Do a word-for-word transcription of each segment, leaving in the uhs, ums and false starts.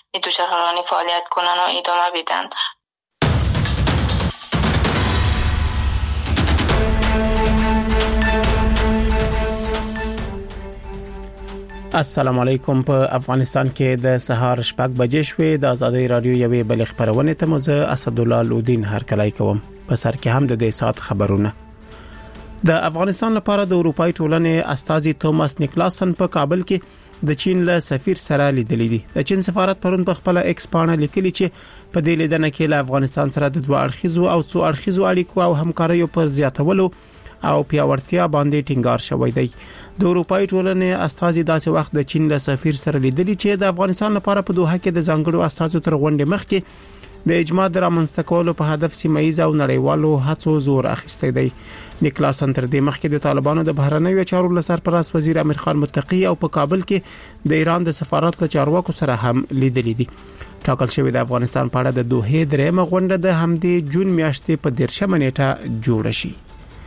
دو شهرانی فعالیت کنن و ادامه بدن. السلام علیکم. په افغانستان کې د سهار شپږ بجې شوې. د آزادۍ رادیو یوې بل خبرونه ته مزه اسدالله لودین هرکلی کوم. په سر کې هم د دې سات خبرونه. د افغانستان لپاره د اروپای ټولنې استازي توماس نیکلاسن په کابل کې د چین له سفیر سره لیدلې دي. د چین سفارت پرون په خپل ایکس باندې لیکلي چې په دې لیدنه کې له افغانستان سره د دوه اړخیزو او څو اړخیزو اړیکو او همکاریو پر زیاتولو او پیاوړتیا باندې ټینګار شوی دی. د اروپای ټولنې استازي داسې وخت د چین له سفیر سره لیدلي چې د افغانستان لپاره په دوحه کې د ځانګړو استازو تر غونډې مخکې د اجماع د رامنځته کولو په هدف سیمایي او نړیوالو هڅو زور اخیستی دی. نیکلاسن تر دې مخکې د طالبانو د بهرنیو چارو له سرپرست وزیر امیر خان متقی او په کابل کې د ایران د سفارت له چارواکو سره هم لیدلي دي. ټاکل شوی د افغانستان په اړه د دوحه درېمه غونډه د همدې جون میاشتې په دیرشمه نیټه جوړه شي.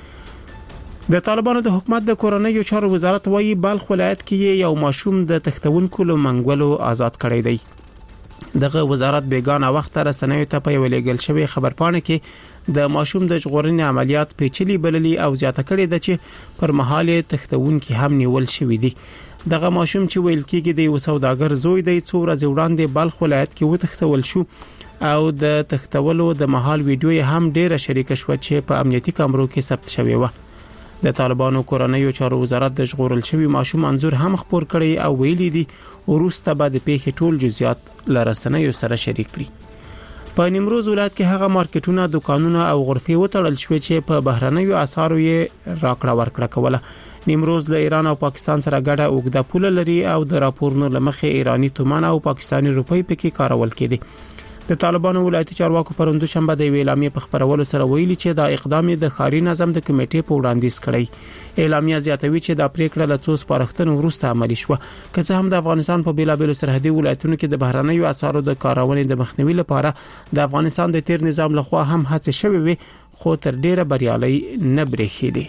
د طالبانو د حکومت د کورنیو چارو وزارت وايي بلخ ولایت کې یو ماشوم د تختونکو له منګولو آزاد کړی دی. دغه وزارت بیگانه وخت رسنیو ته په ویلګل شوی خبرپاڼه کې د ماشوم د ژغورنې عملیات پیچلي بللي او زیاته کړي د چې پر مهال تختونکو هم نیول شوی دی. دغه ماشوم چې ویل کېږي د یو سوداګر زوی دی څو ورځې وړاندې بلخ ولایت کې وتختول شو او د تختولو د مهال ویډیو هم ډیره شریک شو چې په امنیتي کامرو کې ثبت شوی و. د طالبانو کورنیو چارو وزارت د ژغورل شوی ماشوم انځور هم خبر کړی او ویلي دي وروسته به د پیښې ټول جزئیات لرسنیو سره شریک کړي. په نیمروز ولایت کې هغه مارکیټونه، دکانونه او غرفې وتړل شوې چې په بهرنیو اسعارو یې راکړه ورکړه کوله. نیمروز له ایران او پاکستان سره ګډه اوږده پوله لري او د راپورونو لمخې ایرانی تومان او پاکستانی روپۍ پکې کارول کېدي. د طالبانو ولایتي چارواکو پروندو شنبه د اعلامیې په خبرولو سره ویلي چې دا اقدام د ښاري نظم د کمیټې په وړاندیز کړی. اعلامیه زیاتوي چې دا پریکړه له څو سپارښتنو وروسته عملي شوه. که څه هم د افغانستان په بیلابېلو سرحدي ولایتونو کې د بهرنیو اسعارو د کارونې د مخنیوي لپاره د افغانستان د تیر نظام لخوا هم هڅې شوې وي، خو تر ډیره بریالي نه برېښېدي.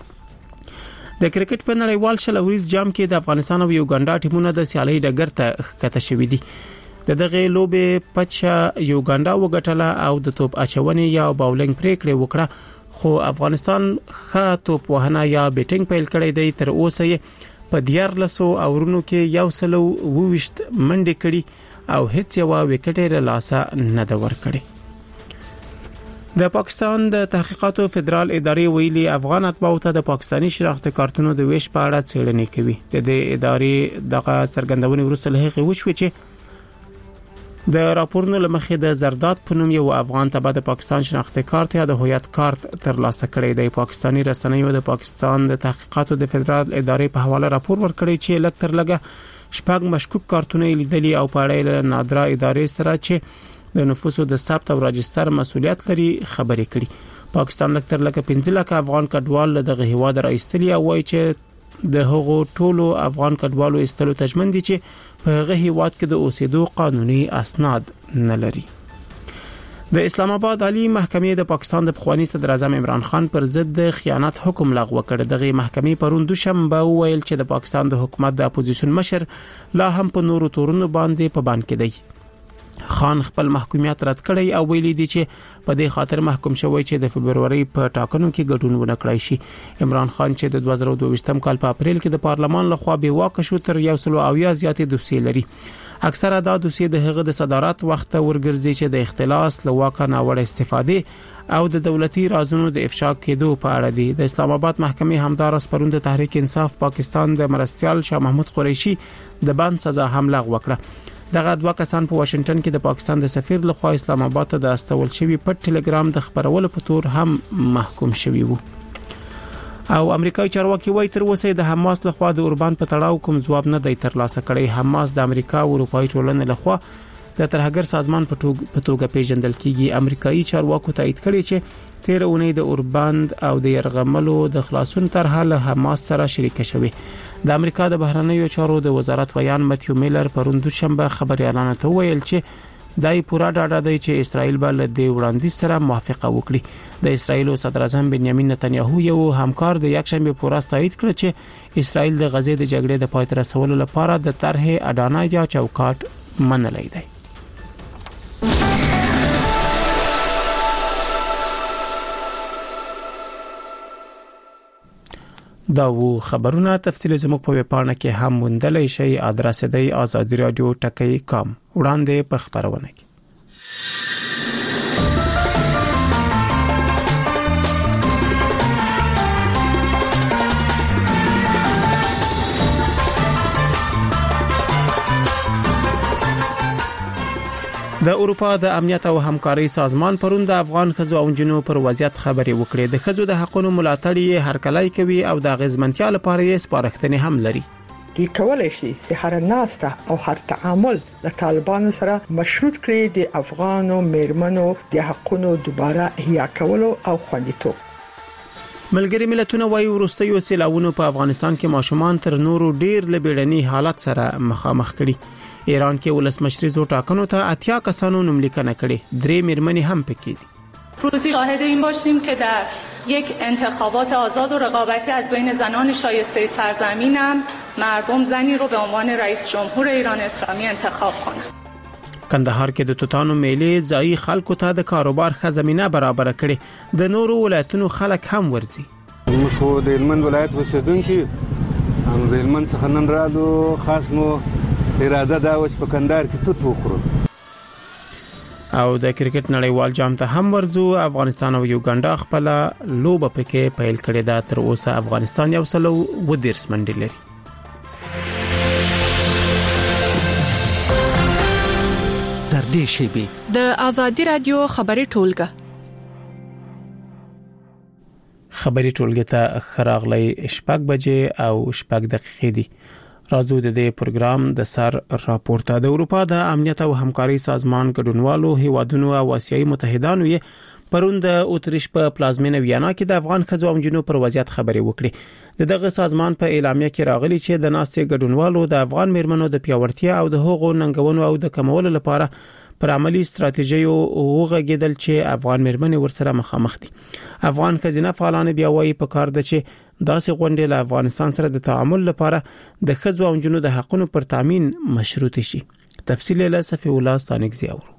د کرکټ په نړیوال شلوریز جام کې د افغانستان او یوګانډا ټیمونه د سیالۍ ډګر ته ښکته شوي دي. د دغه لوبې پچا یوګانډا وګټله او د توپ اچونې یا باولینګ پریکړه وکړه، خو افغانستان ښه توپ وهنه یا بیټینګ پیل کړی دی. تر اوسه یې په دیارلسو اورونو کې یو سلو وويشت منډې کړي او هیڅ یو وکټ یې لاسه نه دا ور کړی. د پاکستان د تحقیقاتو فدرال ادارې ویلي افغان اتباعو ته د پاکستانی شناخت کارتونو د ویش په اړه څېړنې کوي. د دې ادارې دغه څرګندونې وروسته له هغې وشوه چې د راپورونو لمخې د زرداد په نوم یو افغان ته د پاکستان شناختی کارت یا د هویت کارت ترلاسه کړی دی. پاکستانی رسنیو د پاکستان د تحقیقاتو د فدرال ادارې په حواله راپور ورکړی چې لږ تر لږه شپږ مشکوک کارتونه لیدلي او په اړه له نادره ادارې سره چې د نفوسو د ثبت او راجستر مسولیت لري خبرې کړي. پاکستان لږ تر لږه پنځه لک افغان کډوال دغه هیواد راایستلي او وایي چې د هغو ټولو افغان کډوالو ایستلو تضمین دي چې په هغه هیواد کې د اوسېدو قانوني اسناد نه لري. د اسلام آباد عالی محکمې د پاکستان د پخوانی صدر اعظم عمران خان پر ضد د خیانت حکم لغوه کړ. دغه محکمې پرون دوشنبه ویل چې د پاکستان د حکومت د اپوزیشن مشر لا هم په نورو تورونو باندې په بان کې دی. خان خپل محکومیت رد کړی او ویلي دی چې په دې خاطر محکوم شوی چې د فبرवरी په ټاکنو کې ګډون ونه کړی شي. عمران خان چې د دوه زره دوه ویشتم کال په اپریل کې د پارلمان لخوا به واک شو تر یو سل او یا زیاتې دوسیې لري. اکثره دا دوسیې د هغه د صدارت وخت ورګرځي چې د اختلاس له واکه ناوړه استفاده او د دولتي رازونو د افشا کېدو په اړه دي. د اسلام آباد محکمې همدارس پرون د تحریک انصاف پاکستان د مرستيال شاه محمود قریشي د بند سزا هم لغوه کړه. دغه دوه کسان په واشنگټن کې د پاکستان د سفیر لخوا اسلام آباد ته د استول شوی پټ ټلګرام د خبرولو په تور هم محکوم شوی وو. او امریکایي چارواکي وایي تر اوسه د حماس لخوا د اوربان په تړاو کوم ځواب نه دی ترلاسه کړی. حماس د امریکا او اروپאי ټولنې لخوا د ترهګر سازمان په توګه پیژندل کیږي. امریکایي چارواکو تایید کړی چې تیر اونۍ د اورباند او د يرغملو د خلاصون طرحه له حماس سره شریک شوی. د امریکا د بهرنیو چارو د وزارت ویان متیو میلر پرون دوشنبه خبري اعلان ته ویل چې دای پورا ډاډه دی چې اسرائیل به له دې وړاندیز سره موافقه وکړي. د اسرائیل صدر اعظم بنیامین نتنیاهو یو همکار د یکشنبه پورا تایید کړ چې اسرائیل د غزې د جګړې د پای ته رسولو لپاره د طرح اډانا یا چوکاټ منلای دی. دا وو خبرونه تفصیل زموږ په ویبپاڼه کې هم موندلای شئ. ادرس دی آزادی رادیو ټکی کام. وړاندې په خبرونه کې د اروپا د امنیت او همکاري سازمان پرون د افغان ښځو او نجونو پر وضعیت خبري وکړې. د ښځو د حقوقو ملاتړ یې هرکلی کوي او د غزمنتیا لپاره یې سپارښتنې هم لري. دوی کولای شي سحر ناسته او هر تعامل له طالبانو سره مشروط کړي د افغانو میرمنو د حقوقو دوباره احیا کولو او خوندیتوب. ملګری ملتونه وايي وروستیو سیلاوونو په افغانستان کې ماشومان تر نورو ډیر لبیړنی حالت سره مخامخ کړي. ایران کې ولسمشری زو ټاکنو ته اتیا کسانو نوملیکنه کړي. درې میرمنې هم پکې دي. روزی شاهد این باشیم که در یک انتخابات آزاد و رقابتی از بین زنان شایسته سرزمینم مردم زنی رو به عنوان رئیس جمهور ایران اسلامی انتخاب کنند. کندهار کې د توتانو میلې ځای خلکو ته د کاروبار ښه زمينه برابر کړي. د نورو ولایتونو خلک هم ورځي. موږ خو د هلمند ولایت اوسیدونکو هم د هلمند څخه نن رالو. خاص مو اراده دا اوس په کندهار کې توت وخورو. او د کرکټ نړیوال جام ته هم ورځو. افغانستان او یوګانډا خپل لوبه پکې پیل کړې ده. تر اوسه افغانستان یو سلو ودیرس منډي لري. تر دې شی د آزادی رادیو خبري ټولګه خبري ټولګه ته خراغلي شپږ بجې او شپږ دقیقې دي. راځو د دې پروګرام د سر راپورته. د اروپا د امنیت او همکاري سازمان ګډونوالو هیوادونو او آسیایي متحدانو یې پرون د اتریش په پلازمینه ویانا کې د افغان ښځو او نجونو پر وضعیت خبري وکړي. دغه سازمان په اعلامیه کې راغلي چې د ناستې ګډونوالو د افغان میرمنو د پیاوړتیا او د حقوقو ننګونو او د کمولو لپاره پر عملی ستراتیژي وغږیدل چې افغان میرمنې ورسره مخامخ دي. افغان خزینه فعالان بیا وايي په کار ده چې داسې غونډې له افغانستان سره د تعامل لپاره د ښځو او نجونو د حقوقو پر تامین مشروط شي. تفصیل له صفی الله ستانګزی اورو.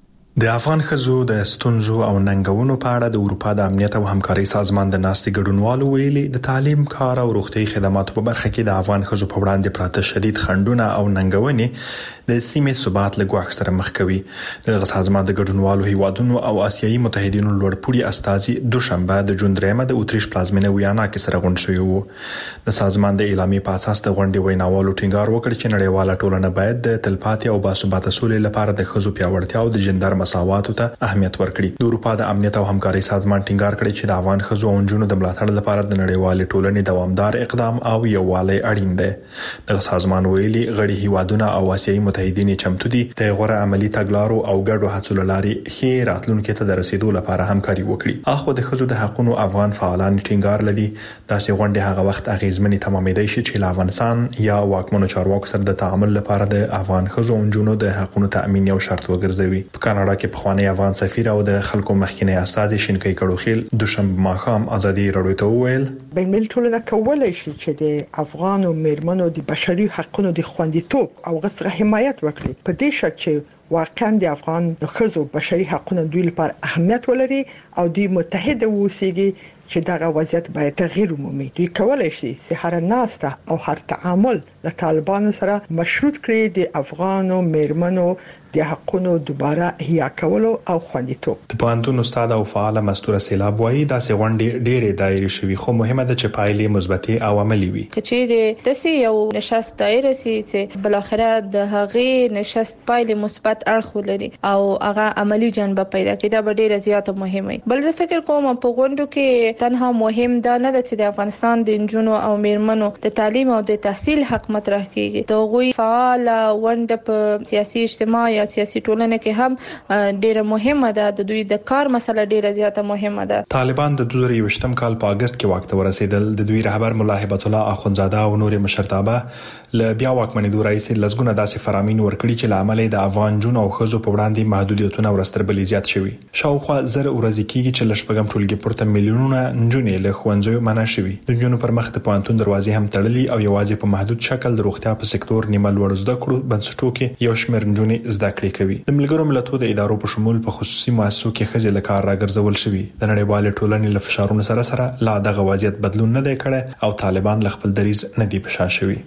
د افغان ښځو د ستونزو او ننګونو په اړه د اروپا د امنیت او همکاري سازمان د ناستې ګډونوالو ویلي د تعلیم، کار او روغتي خدماتو په برخه کې د افغان ښځو په وړاندې پراته شدید خنډونه او ننګونې د سیمې ثبات له ګواښ سره مخ کوي. د سازمان د ګډونوالو هیوادونو او آسیایي متحدینو لوړپوړي استازي دوشنبه د جون درېمه د اتریش پلازمینه ویانا کې سره غونډ شوی وو. د سازمان د اعلامیې په اساس د غونډې ویناوالو ټینګار وکړ چې نړیواله ټولنه باید د تلپاتې او باثباته سولې لپاره د ښځو پیاوړتیا او د جندر مساواتو ته اهمیت ورکړي. د اروپا د امنیت او همکاري سازمان ټینګار کړی چې د افغان ښځو او نجونو د ملاتړ لپاره د نړیوالې ټولنې دوامدار اقدام او یووالی اړین دی. د سازمان ویلي غړي هیوادونه او آسیایي متحدین چمتو دي د غوړه عملی تګلارو او ګډو هڅو لاري خې راتلونکو ته د رسیدو لپاره همکاري وکړي. اخو د ښځو د حقوقو افغان فعالان ټینګار لدی داسې غونډه هغه وخت اغیزمنې تمامېدای شي چې افغانستان یا واکمنو چارواکو سره د تعامل لپاره د افغان ښځو او نجونو د حقوقو تامین یو شرط وګرځوي. په کاناډا کې په خوانی افغان سفیر او د خلکو مخکینی استاد شینکای کړوخیل دوشنبه ماښام ازادي رادیو ته وویل بین المللي ټولنه کولای شي چې د افغان میرمنو د بشري حقوقو د خوندیتوب او غوښتنه حمایت وکړي په دې شرط چې واقعا د افغان ښځو بشري حقوقو دوی لپاره اهمیت ولري او دوی متحد ووسیږي چې دغه وضعیت باید تغییر ومومي. دوی کولای شي سحر ناسته او هر تعامل له طالبانو سره مشروط کړي د افغانو میرمنو د حقوقو دوباره احیا کولو او خوندیتوب. د پوهنتون استاد او فعال مستوره سیلاب وایي دا سه غونډې ډېرې دایره شوي خو مهمه ده چې پایلې مثبتې او عملی وي. چې د داسې یو نشست دایره سي چې بل اخره د هغې نشست پایلې مثبت اړخ ولري او هغه عملی جنبه پیدا کړي دا ډېره زیاته مهمه. بل زه فکر کوم په غونډو کې تنها مهم دا نه ده چې د افغانستان د نجونو او میرمنو د تعلیم او د تحصیل حق مطرح کیږي. د غوي فعال ونډه په سیاسي اجتماع یا سیاسي ټولنه کې هم ډیره مهمه ده. د دوی د کار مسله ډیره زیاته مهمه ده. طالبان د دوه زره یوویشتم کال په اگست کې واک ته ورسېدل. د دوی رهبر مولا هبت الله اخونزاده او نور مشرتابه ل بیا واکمنېدو رئیس لزګونه داسې فرامین ورکړي چې لامل د افغان جون او خزو په وړاندې محدودیتونه ورستربلې زیات شوي. شاوخوا زر ورځې کېږي چې لشپږم ټولګي پورته میلیونونه نجونې له ښوونځیو منع شوي. د نجونو پر مخ د پوهنتون دروازې هم تړلي او یوازې په محدود شکل د روغتیا په سکتور نیمه لوړ زده کړو بنسټو کې یو شمېر نجونې زده کړې کوي. د ملګرو ملتونو د ادارو په شمول په خصوصي مؤسسو کې ښځې له کار راګرځول شوي. د نړیوال ټولنې له فشارونو سره سره لا دغه وضعیت بدلون نه دی کړی او طالبان له خپل دریځ نه دی په شا شوي.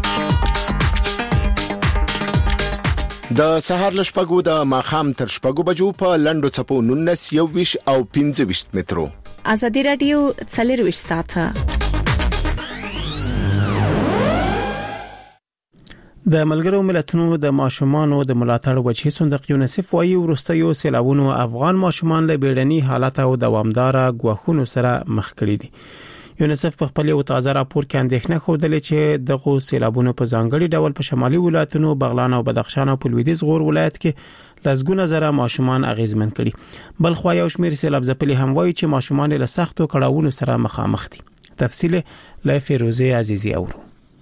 د سهار لشپګو د ماخام تر شپګو بجو په لندو چپو نونس یو ویش او پنځه ویش مترو. ازادي رادیو څلور ویش ساعته. د ملګرو ملتونو د ماشومانو د ملاتړ وجهي صندوق یونیسف وايي ورستیو سیلابونو افغان ماشومان له بیړني حالت او دوامدار غواخونو سره مخ کړي دي. یونیسف په خپل یو تازه راپور کې اندېښنه خوده چې دغه سیلابونو په ځانګړي ډول په شمالي ولایتونو بغلان او بدخشان او په لویدیځ غور ولایت کې لږونه زره ماشومان اغیزمن کړي. بل خو یو شمېر سیلاب ځپلي هم وایي چې ماشومان له سختو کړاوونو سره مخامخ دي. تفصیل له فیروزه عزیزی اورو.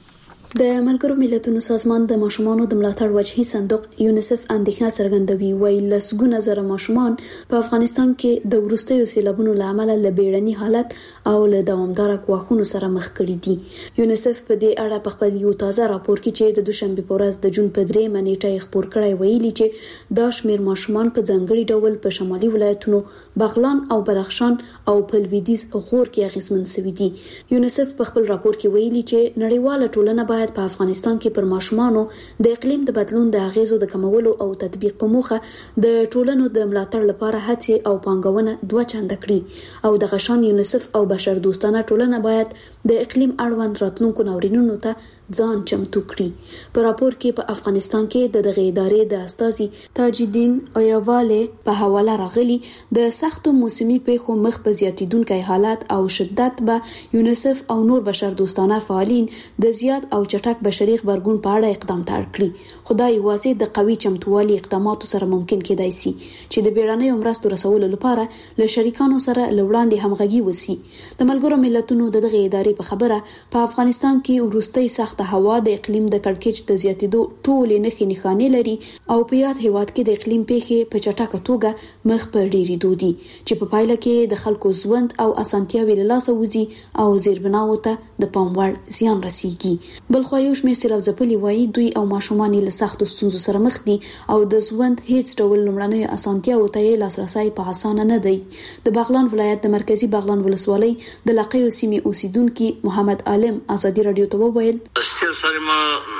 د ملګرو ملتونو سازمان د ماشومانو د ملاتړ وجهي صندوق یونیسف اندېښنه څرګندوي وایي لسګونه زره ماشومان په افغانستان کې د ورستیو سیلابونو لامل له بیړني حالت او له دوامدار غواخونو سره مخ کړي دي. یونیسف په دې اړه په خپل یو تازه راپور کې چې د دوشنبه په ورځ د جون په درې منېټه خبر کړی ویلي چې دا شمیر ماشومان په ځانګړي ډول په شمالي ولایتونو بغلان او بدخشان او په لویدیځ غور کې اغیزمن شوي دي. یونیسف په خپل راپور کې ویلي چې نړیواله ټولنه باید په افغانستان کې پر ماشومانو د اقلیم د بدلون د اغیزو د کمولو او تطبیق په موخه د ټولنو د ملاتړ لپاره هڅې او پانګونه دوه چنده کړي او د غشان یونیسف او بشر دوستانه ټولنه باید د اقلیم اړوند راتلونکو ناورینونو ته ځان چمتو کړي. په راپور کې په افغانستان کې د دغه ادارې د استاذي تاج الدین اویواله په حواله راغلي د سختو موسمي پیښو مخ په زیاتیدونکو حالات او شدت به یونیسف او نور بشر دوستانه فعالین د زیات او چټک بشري خبرګون په اړه اقدام تر کړی. خدای واځي د قوي چمتووالي اقداماتو سره ممکن کېدای شي چې د بیړنۍ مرستو رسولو لپاره له شریکانو سره لوړاندې همغږي وسی. د ملګرو ملتونو دغه ادارې په خبره په افغانستان کې ورستۍ سخت هوا د اقلیم د کړکېچ د زیاتیدو ټولې نښې نښانې لري او په یاد هیواد کې د اقلیم پیښې په چټکه توګه مخ په ډیریدو دي چې په پایله کې د خلکو ژوند او اسانتیاوې له لاسه وځي او زیربناو ته د پام وړ زیان رسیږي. بل خو یو شمېر سیلاب ځپلي وایي دوی او ماشومان له سختو ستونزو سره مخ دي او د ژوند هیڅ ډول لومړنۍ اسانتیاوو ته لاسرسي په اسانه نه دی. د بغلان ولایت د مرکزی بغلان ولسوالۍ د لقیو سیمې اوسیدونکو محمد عالم ازادي رادیو ته وویل سره ما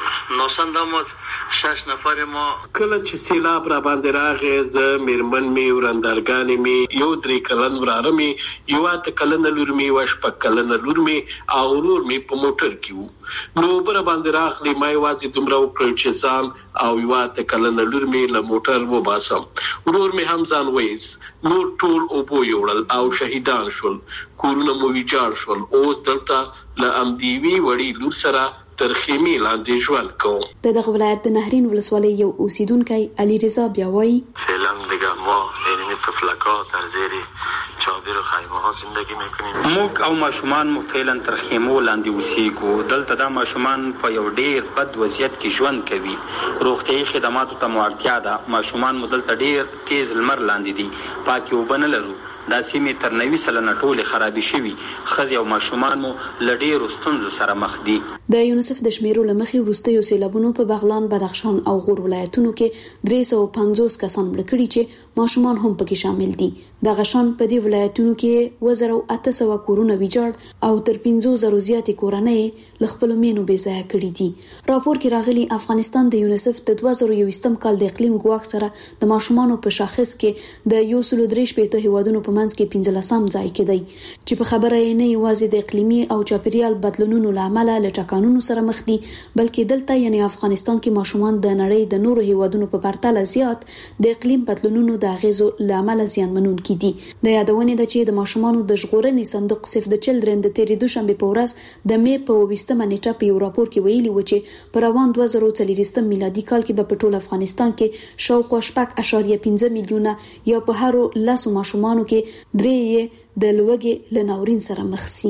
نوسندمت شش نفر ما کله چې سیلاب را باندې راغی زه میرمن می ورندرګان می یو درې کلن وراره می یو اته کلن لور می وش په کلن لور می او ورور می په موټر کې وو. نو بر باندې راغلی ما یوازې دومره وکړ چې ځان او یو اته کلن لور می له موټر و باسم. ورور می هم ځان وېس نور ټول او بو یوړل او شهیدان شول. کورونه مو ویجاړ شول. اوس دلته له امدیوی وړي لور سره تر خیمه لاندې ژوند کوم. د دغه ولایت د نهرین ولسوالۍ یو اوسیدونکی علي رضا بیا وایي فعلا دیگه ما یعنی طفلک‌ها در زیر چادر و خیمه ها زندگی میکنیم. موږ او ماشومان مو فعلا تر خیمو لاندې اوسېږو. دلته دا ماشومان په یو ډیر بد وضعیت کې ژوند کوي. روغتیايي خدماتو ته مو اړتیا ده. ماشومان مو دلته ډیر تیز لمر لاندې دي. پاکي اوبه نه لرو. دا سیمې تر نوي سلنه ټولې خرابې شوي. ښځې او ماشومان مو له ډېرو ستونزو سره مخ دي. د یونیسف د شمیرو له مخې وروستیو سیلابونو په بغلان، بدخشان او غور ولایتونو کې درې سوه پنځوس کسان مړه کړي چې ماشومان هم پکې شامل دي. د غشان په دې ولایتونو کې اووه زره اته سوه کورونه ویجاړ او تر پنځه زره زیاتې کورنۍ له خپلو مینو بې ځایه کړي دي. راپور کې راغلي افغانستان د یونیسف د دوه زره یوویشتم کال د اقلیم ګواښ سره د ماشومانو په شاخص کې د یو سل درې شپېته هیوادونو په منځ کې پنځلسم ځای کې دی چې په خبره یې نه یوازې د اقلیمي او چاپیریال بدلونونو له امله له ټکانونو سره مخ دي، بلکې دلته یعنی افغانستان کې ماشومان د نړۍ د نورو هیوادونو په پرتله زیات د اقلیم بدلونونو د اغیزو له امله زیانمنونکي دي. د یادونې ده چې د ماشومانو د ژغورنې صندوق سیف د چلډرن د تیرې دوشنبه په ورځ د می په اوویشتمه نیټه په یو راپور کې ویلي و چې په روان دوه زره څلوېښتم میلادي کال کې به په ټول افغانستان کې شاوخوا شپږ اعشاریه پنځه میلیونه یا په هرو لسو ماشومانو کې درې د لوږې له ناورین سره مخ شي.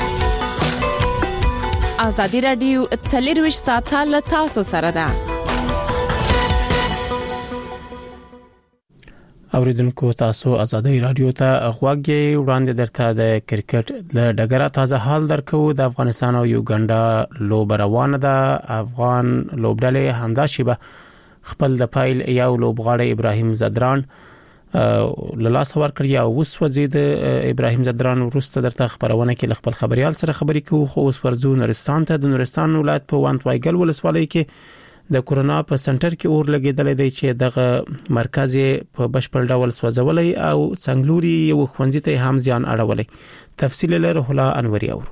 ازادي رادیو څلورویشت ساعته له تاسو سره ده. اوریدونکو تاسو ازادي رادیو ته غوږی وړاندې درته د کرکټ له ډګره تازه حال درکو. د افغانستان او یوګاندا لوبه روانه ده. افغان لوبډلې همدا شیبه خپل د فایل یو لوبغاړی ابراهیم زدران لاس ورکړی او وسوځید. ابراهیم زدران ورسته درته خبرونه کې خپل خبريال سره خبرې کوي. خو اوس ورزو نورستان ته. د نورستان ولایت په وانتوایګل ولسوالۍ کې د کورونا په سنټر کې اور لګیدل دی چې دغه مرکز په بشپړ ډول سوځولې او څنګلوري یو خوندې ته هم ځان اړولې. تفصیل لري هلا انوري اورو.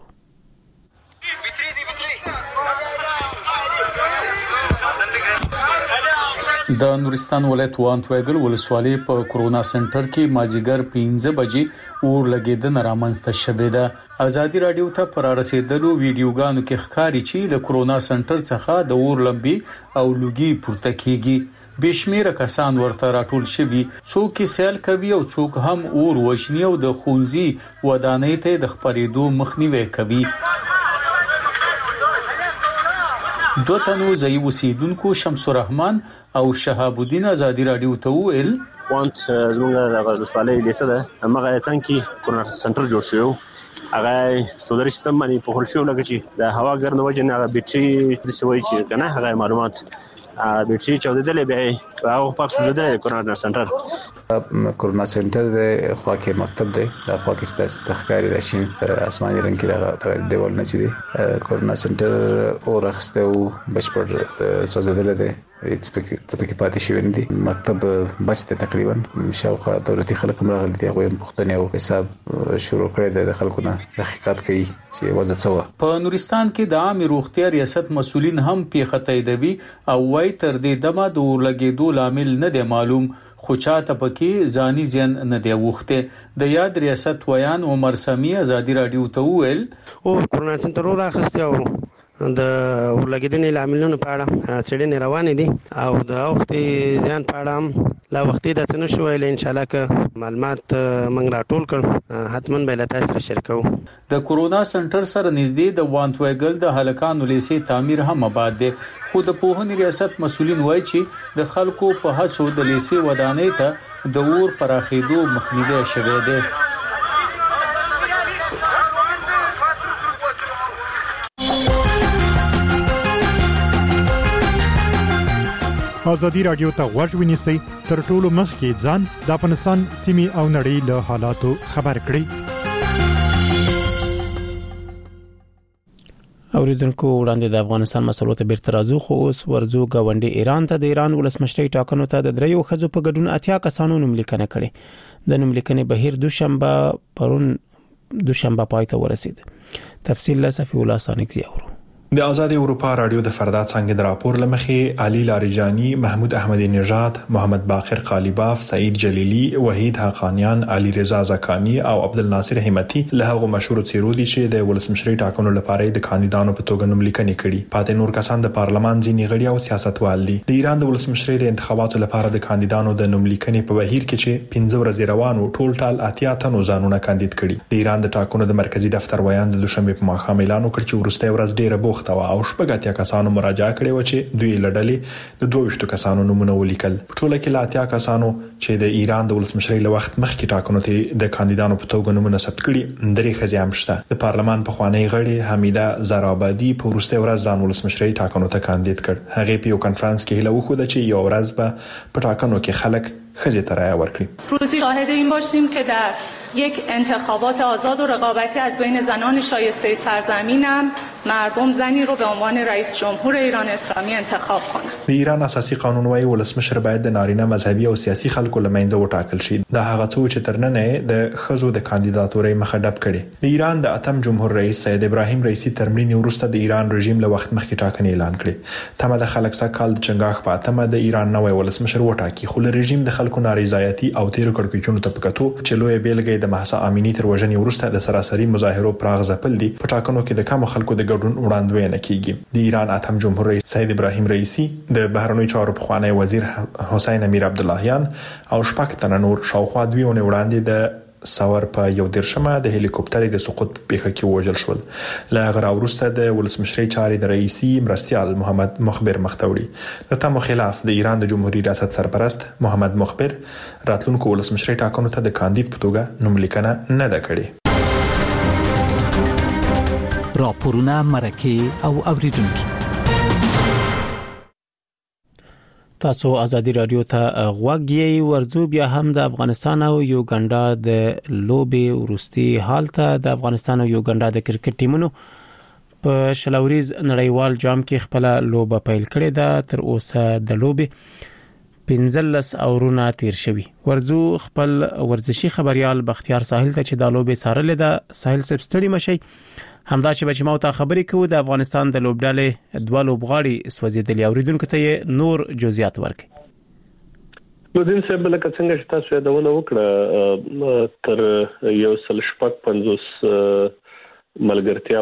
د نورستان ولایت وانتوایګل ولسوالۍ په کورونا سنټر کې مازیګر پنځه بجې اور لګیدنه رامنځته شوې ده. ازادي رادیو ته پر رسیدلو ویډیوګانو کې ښکاري چې له کورونا سنټر څخه د اور لمبي او لوګي پورته کیږي. بشمیره کسان ورته راټول شوي، څوک سیل کوي او څوک هم اور وشنی او د خونزي ودانۍ ته د خپرېدو مخنیوي کوي. دو تنو ځای اوسیدونکو شمس الرحمن او شهاب الدین ازادي رادیو ته ویل وانت زموږ د ولسوالۍ لیسه ده هغه څنګه کورونا سنټر جوړ شو هغه سولر سیستم باندې په هر شو لګی چې د هوا ګرنه وجه نه بیټري د سوي چې کنه هغه معلومات بیټري چودلې به هغه په سولر کورونا سنټر کورونا سنټر د خواکې مکتب دی د خواکې د تخکاری د شین اسماني رنگ کې د دیوال نه چي دي کورونا سنټر اور اخسته او بشپړ سوزدل دی چې په کې پاتې شوی دي. مکتب بچته تقریبا شاوخوا دولتي خلک مرغلي دي غوې پښتنې او حساب شروع کړی د خلکو نه تحقیقات کوي چې وضع څه. په نورستان کې د عامه روغتیا ریاست مسولین هم پیښه تاییدوي او وايي تر دې دمه د لګیدو لامل نه دی معلوم، خو چاته پکې ځاني زیان نه دی وخته. د یاد ریاست ویان عمر سامی ازادي رادیو ته ویل او کورونا سنټر راخسته او د ولګیدنې لاملونو په اړه څېړنې روانې دي او د وخت ځان په اړه لا وختي د څنګه شوې ان شاء الله ک معلومات موږ راټول کړو حتمن به له تاسو سره شریکو. د کورونا سنټر سره نږدې د وانتوایګل د هلکانو لیسې تعمیر هم آباد دي، خو د پوهنې ریاست مسولین وایي چې د خلکو په هڅو د لیسې ودانۍ ته د اور پراخېدو مخنیوي شوی دی. ازادي رادیو ته غوږ ونیسئ تر ټولو مخکې ځان د افغانستان سیمې او نړۍ له حالاتو خبر کړئ. اوریدونکو وړاندې د افغانستان مسلو ته بیرته راځو. خو اوس ورزو غونډې ایران ته. د ایران ولسمشرۍ ټاکنو ته د دریو خزو په ګډون اتیا کسانو نوملیکنه کړې. د نوملیکنې بهیر دوشنبه پرون دوشنبه پای ته ورسید. تفصیل له صفی الله سانکزی اورو. د آزادي اروپا رادیو د فردا څنګه د راپور لمخې علي لاریجانی، محمود احمدی نژاد، محمد باقر قالیباف، سعید جلیلی، وحید حقانیان، علي رضا زکانی او عبدالناصر همتی له هغو مشهور څیرو دي چې د ولسمشرۍ ټاکنو لپاره د کاندیدانو په توګه نوملیکنې کړي. پاتې نور کسان د پارلمان ځینې غړي او سیاستوال دي. د ایران د ولسمشرۍ د انتخاباتو لپاره د کاندیدانو د نوملیکنې په بهیر کې چې پنځه ورځې روانو ټول ټال اتیا تنو ځانونه کاندید کړي. د ایران د ټاکنو د مرکزی دفتر ویان د دوشنبه په ماښام اعلان وکړ چې ورسته ورځ ډیره بوخته او شپږ اتیا کسانو مراجعه کړې و چې دوی لړلې د دوه ویشت کسانو نومونه ولیکل. په ټوله کې لا اتیا کسانو چې د ایران د ولسمشرۍ له وخت مخکې ټاکنو ته د کاندیدانو په توګه نومونه ثبت کړي درې ښځې هم شته. د پارلمان پخوانی غړي حمیده زرابادي په وروستي ورځ ځان ولسمشرۍ ټاکنو ته کاندید کړ. هغه په یو کانفرنس کې هیله وکړه چې یو ورځ به په ټاکنو کې خلک خزه ترای ورکړي. روزی شاهد این باشیم که در یک انتخابات آزاد و رقابتی از بین زنان شایسته سرزمینم مردم زنی رو به عنوان رئیس جمهور ایران اسلامی انتخاب کنند. د ایران اساسي قانون وايي ولسمشر باید د نارینه مذهبي او سیاسي خلکو لمنځه وټاکل شي. دا هغه څه چې ترننه د خزو د کاندیداتورۍ مخه ډب کړي. د ایران د اتم جمهور رئیس سید ابراهیم رئیسی ترمنین وروسته د ایران رژیم له وخت مخکې ټاکنې اعلان کړې. تمه د خلک سره کال د چنګاخ په اتمه د ایران نوې ولسمشر وټاکي، خو رژیم د خلکو نارضایتي او تیر کړکېچونو ته پکاتو چې لوی بیلګې د محسا امینی تر وژنې وروسته د سراسري مظاهرو پراغ ځپل دي. په ټاکنو کې د کم خلکو د ګډون وړاندوینه کیږي. د ایران اتم جمهور رئیس سید ابراهیم رئیسی، د بهرنیو چارو پخوانی وزیر حسین امیر عبداللهیان او شپږ تنه نور شاوخوا دوی ونه وړاندې د ساور په یو درشمه د هلیکوپټر د سقوط په پیښه کې وژل شول. لا غره وروسته د ولسمشرۍ چارې د رئیسی مرستيال محمد مخبر مختوړي د تمو خلاف د ایران د جمهوریت ریاست سرپرست محمد مخبر راتلونکو ولسمشرۍ ټاکنو ته د کاندید په توګه نوملیکنه نه ده کړې. راپورونه مرکه او اوریدونکو تاسو ازادي رادیو ته غوږی ورزو بیا هم د افغانستان او یوګانډا د لوبي ورستي حالت د افغانستان او یوګانډا د کرکټ ټیمونو په شلوريز نړیوال جام کې خپل لوبه پیل کړې ده. تر اوسه د لوبي پنځلس اورونه تیر شوی. ورزو خپل ورزشي خبريال بختیار ساحل ته چې د لوبي سارل ده ساحل سب ستړي مشي همدا چې بچ مو ته خبرې کوو د افغانستان د لوبډالې دوه لوبغاړي سوځیدلي اوریدونکو ته نور جزئیات ورکړي. نو دین صاحب لکه څنګه چې تاسو یادونه وکړه تر یو سل شپږ پنځوس ملګرتیا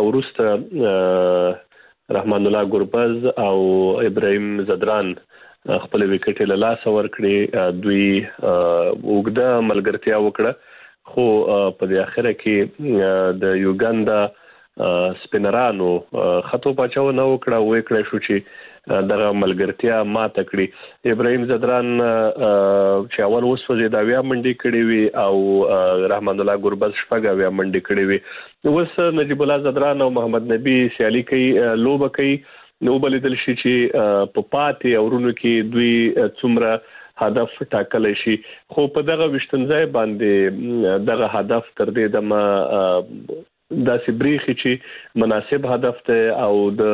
وروسته رحمان الله ګوربز او ابراهیم زدران خپل وکټ له لاس ورکړي. دوی وګړه ملګرتیا وکړه خو په د اخره کې د یوګاندا سپینرانو خطو پچاو نه وکړه وې کړې شو چې دغه ملګرتیا ماته کړی. ابراهیم زدران چې اول وسوځي دا بیا منډي کړی وی او رحمان الله ګوربز شپږ بیا منډي کړی وی. وس نجیب الله زدران او محمد نبی سیالي کوي لوبه کوي نو بلیدل شي چې په پاتې اورونو کې دوی څومره هدف ټاکل شي خو په دغه وشتنځای باندې دغه هدف تر دې دمه دا سبريخي چې مناسب هدف ته او د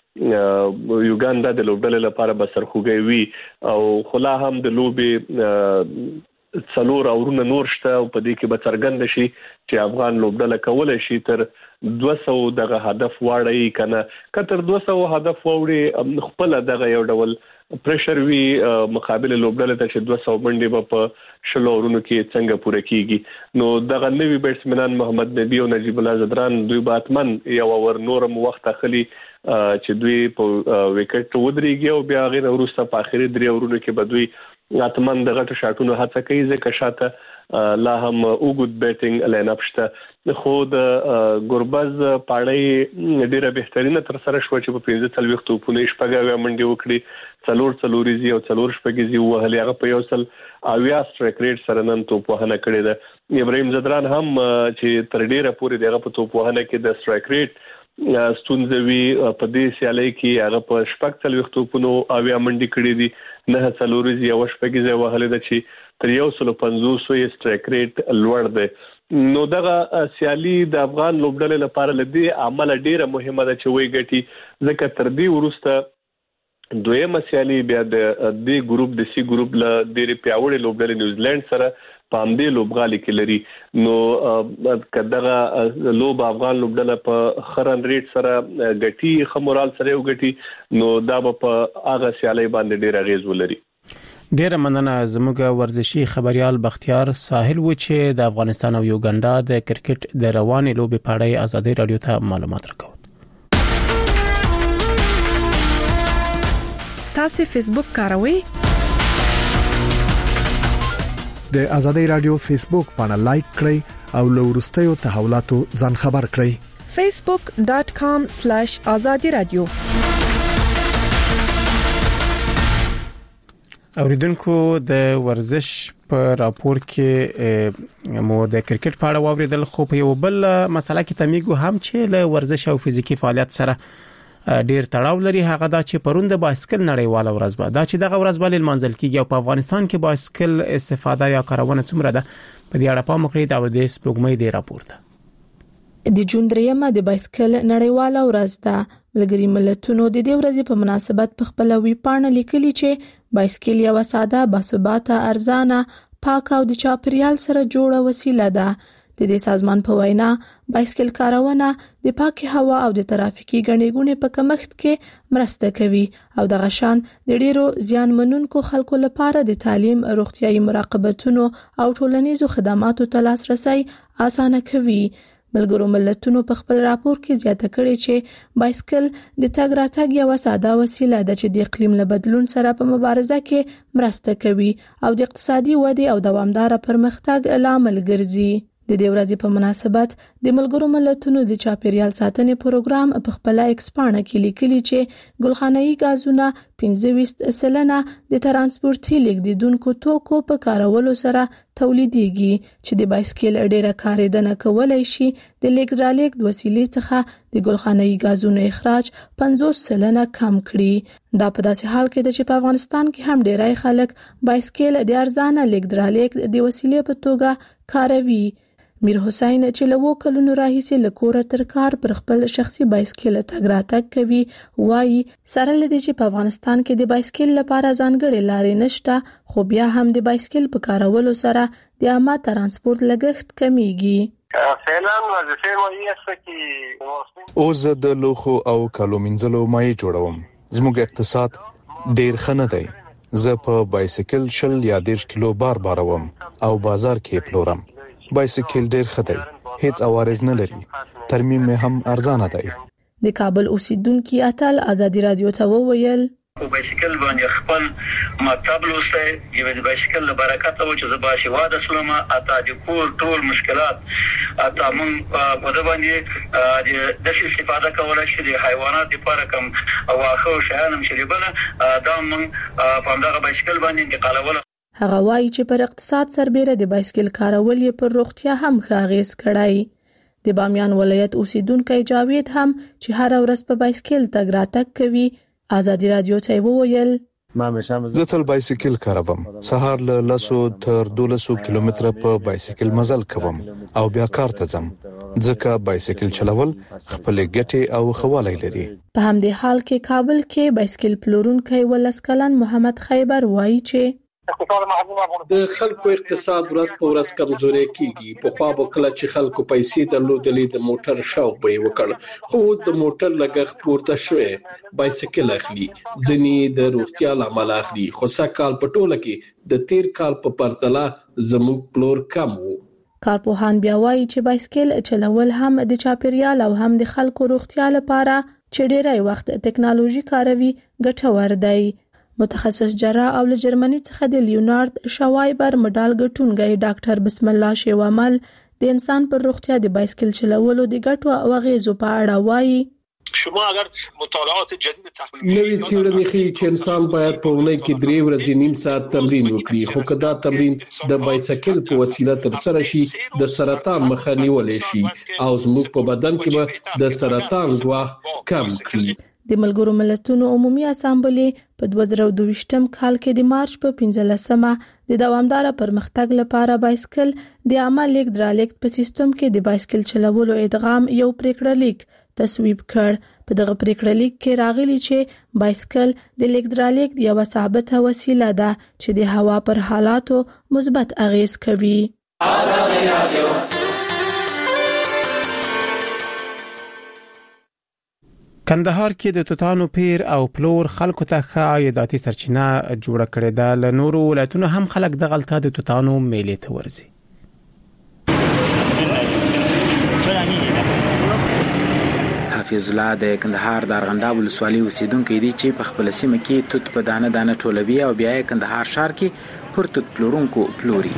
یوګاندا د لوبډلې لپاره بسرخوږي وي او خلا هم د لوبي څلور اورونه نور شته او په دې کې به څرګند شي چې افغان لوبډله کولای شي تر دوه سوه دغه هدف واړی کنه کتر دوه سوه هدف وړي خپل دغه یو ډول پریشر وی مقابل لوبډله ته چې دوه سوه منډي په شلورونو کې څنګه پوره کیږي. نو دغه نوی بیټسمنان محمد نبی او نجیب الله زدران دوی باتمن یو ور نورم وخت اخلي چې دوی په وکټ ودرېږي او بیا غیر وروسته په اخري درې ورونو کې بدوي اتمن د غټو شاټونو هڅه کوي ځکه شاته لا هم اوګد بیټینګ لاین اپ شته خو د ګوربز پاړی ډیره بهترینه تر سره شو چې په پنځه څلوي توپونه شپږه منډي وکړي څلور څلوريزي او څلور شپږيزي وهلي هغه په یو سل اویا سټرایک ریټ سره نن توپ وهنه کړې ده. ابراهیم زدران هم چې تر ډیره پورې دغه په توپ وهنه کې د سټرایک ریټ ستونزوي په دې سیالي کې هغه په شپږ څلوي توپونو اویا منډي کړې دي نه څلوريزي او شپږيزي وهلي ده چې تر یو سل پنځوس یې سټرایک ریټ لوړ دی. نو دغه سیالي د افغان لوبډلې لپاره لدی عمل ډیره مهمه ده چې وی ګټي ځکه تر دې ورسته دویمه سیالي بیا د دې ګروپ د سی ګروپ له ډیره پیاوړې لوبډلې نیوزیلند سره پام دې لوبغالي کې لري. نو کداغه لوب افغان لوبډله په خرن ریټ سره ګټي خمورال سره وګټي نو دا په هغه سیالي باندې ډیره غیز ولري. ډیره مننه زموږ ورزشي خبريال بختیار ساحل و چې د افغانستان او یوګانډا د کرکټ د رواني لوبي په اړه ازادي رادیو ته معلومات راکړ. تاسو فیسبوک کاروئ؟ د ازادي رادیو فیسبوک باندې لایک کړئ او له ورستیو تحولاتو ځان خبر کړئ. facebook dot com slash azadi radio. اوریدونکو د ورزش په راپور کې مو د کرکټ په اړه واوریدل خو په یو بل مسله کې تمیګو هم چې له ورزش او فزیکی فعالیت سره ډیر تړاو لري هغه دا چې پروند بایسکل نړیواله ورځ به دا چې دغه ورځ بل منځل کیږي او په افغانستان کې بایسکل استفاده یا کارونه څومره ده په دې اړه پام وکړئ دا د سپوږمۍ دی راپور ده. د جون دریمه د بایسکل نړیواله ورځ ده. ملګری ملتونو د دې ورځې په مناسبت په خپل وی پاڼه لیکلي چې بایسکل یو ساده باثباته ارزانه پاک او د چاپیریال سره جوړه وسیله ده. د دې سازمان په وینا بایسکل کارونه د پاکي هوا او د ترافیکي ګڼې په کمښت کې مرسته کوي او د غشان د ډیرو زیانمنونکو خلکو لپاره د تعلیم، روغتيایي مراقبتونو او ټولنیزو خدماتو ته لاسرسي اسانه کوي. ملګرو ملتونو په خپل راپور کې زیاته کړې چې بایسکل د تګ راتګ یو ساده وسیله ده چې د اقلیم له بدلون سره په مبارزه کې مرسته کوي او د اقتصادي ودې او دوامدار پرمختګ لامل ګرځي. د دې ورځې په مناسبت د ملګرو ملتونو د چاپیریال ساتنې پروګرام په خپل ایکس پاڼه کې لیکلي چې ګلخانه‌ای غازونه پنځه ویشت سلنه د ترانسپورتي لیږدونکو توکو په کارولو سره تولیدېږي چې د بایسکل ډیره کارېدنه کولای شي د لیږد وسیلې څخه د ګلخانه‌ای غازونو اخراج پنځوس سلنه کم کړي. دا په داسې حال کې ده چې په افغانستان کې هم ډیری خلک بایسکل د ارزانه لیږد د وسیلې په توګه کاروي. میر حسین چې له وو کلونو راهیسې له کوره تر کار پر خپل شخصي بایسکل تګ راتګ کوي وایي سره لدی چې په افغانستان کې د بایسکل لپاره ځانګړي لارې نشته خو بیا هم د بایسکل په کارولو سره د عامه ترانسپورت لګښت کمیږي. فعلا وظیفه ما این است که او زه د لوخو او کالو منځلو مای جوړوم. زموږ اقتصاد ډیر خنه دی. زه په بایسکل شل یا دیش کیلو بار باروم او بازار کې پلورم. بایسکل ډیر خدای هیڅ اوارز نه لري. ترمیم هم ارزانه دی. د کابل اوسیدونکو اتل ازادي رادیو ته وویل په بایسکل باندې خپل مطلب لوسته یو د بایسکل له برکت او چې زباشي واده سلمه اته د کور ټول مشکلات اته مون په د باندې د شي استفاده کولای شي د حیوانات لپاره کم او اخو شانم شریبله دا مون په دغه بایسکل باندې انتقالول. هغه وایي چې پر اقتصاد سربېره د بایسکل کارول یې پر روغتیا هم ښه اغېز کړی. د بامیان ولایت اوسیدونکی جاوید هم چې هر ورځ په بایسکل تګ راتګ کوي ازادي رادیو ته وویل زه تل بایسکل کاروم. سهار له لسو تر دولسو کیلومتره په بایسکل مزل کوم او بیا کار ته ځم ځکه بایسکل چلول خپل ګټې او خواله لري. په همدې حال کې کابل کې بایسکل پلورونکی ولس کلن محمد خیبر وایي چې د خلکو اقتصاد ورځ په ورځ کمزوري کیږي. په خوا به کله چې خلکو پیسې درلودلې د موټر شوق به وکړ خو اوس د موټر لګښت پورته شوی. بایسکل اخلي ځنی د روغتیا لامل اخلي خو سکهال په ټوله کې د تیر کال په پرتله زموږ پلور کم وو. کارپوهان بیا وایي چې بایسکل چلول هم د چاپیریال او هم د خلکو روغتیا لپاره چې ډیری وخت ټیکنالوژي کاروي ګټور دی. متخصص جراح او له جرمني څخه د لیونارد شوایبر مډال ګټونګي ډاکټر بسم الله شیوامل د انسان پر روغتیا د بایسکل چلولو د ګټو او اغیزو په اړه وایي شما اگر مطالعات جدید تحلیل نوې څېړنې ښیي چې انسان باید په اونۍ کې درې ورځې نیم ساعت تمرین وکړي خو که دا تمرین د بایسکل په وسیله ترسره شي د سرطان مخه نیولی شي او زموږ په بدن کې به د سرطان ګواښ کم کړي. د ملګرو ملتونو عمومي اسامبلې په دوه زره دوه ویشتم کال کې د مارچ په پنځلسمه د دوامدار پرمختګ لپاره بایسکل د عامه لیږد رالېږد په سیستم کې د بایسکل چلولو ادغام یو پریکړه لیک تصویب کړ. په دغه پریکړه لیک کې راغلي چې بایسکل د لیږد رالېږد یوه ثابته وسیله ده چې د هوا پر حالاتو مثبت اغېز کوي. ازادي رادیو کندهار کې د توتانو پیر او پلور خلکو ته ښه عایداتي سرچینه جوړه کړې ده. له نورو ولایتونو هم خلک د غلطه د توتانو میلې ته ورځي. حافظ الله د کندهار د ارغنداب ولسوالۍ اوسیدونکی دی چې په خپل سیمه کې توت په دانه دانه ټولوي او بیا یې کندهار ښار کې پر توت پلورونکو پلوري.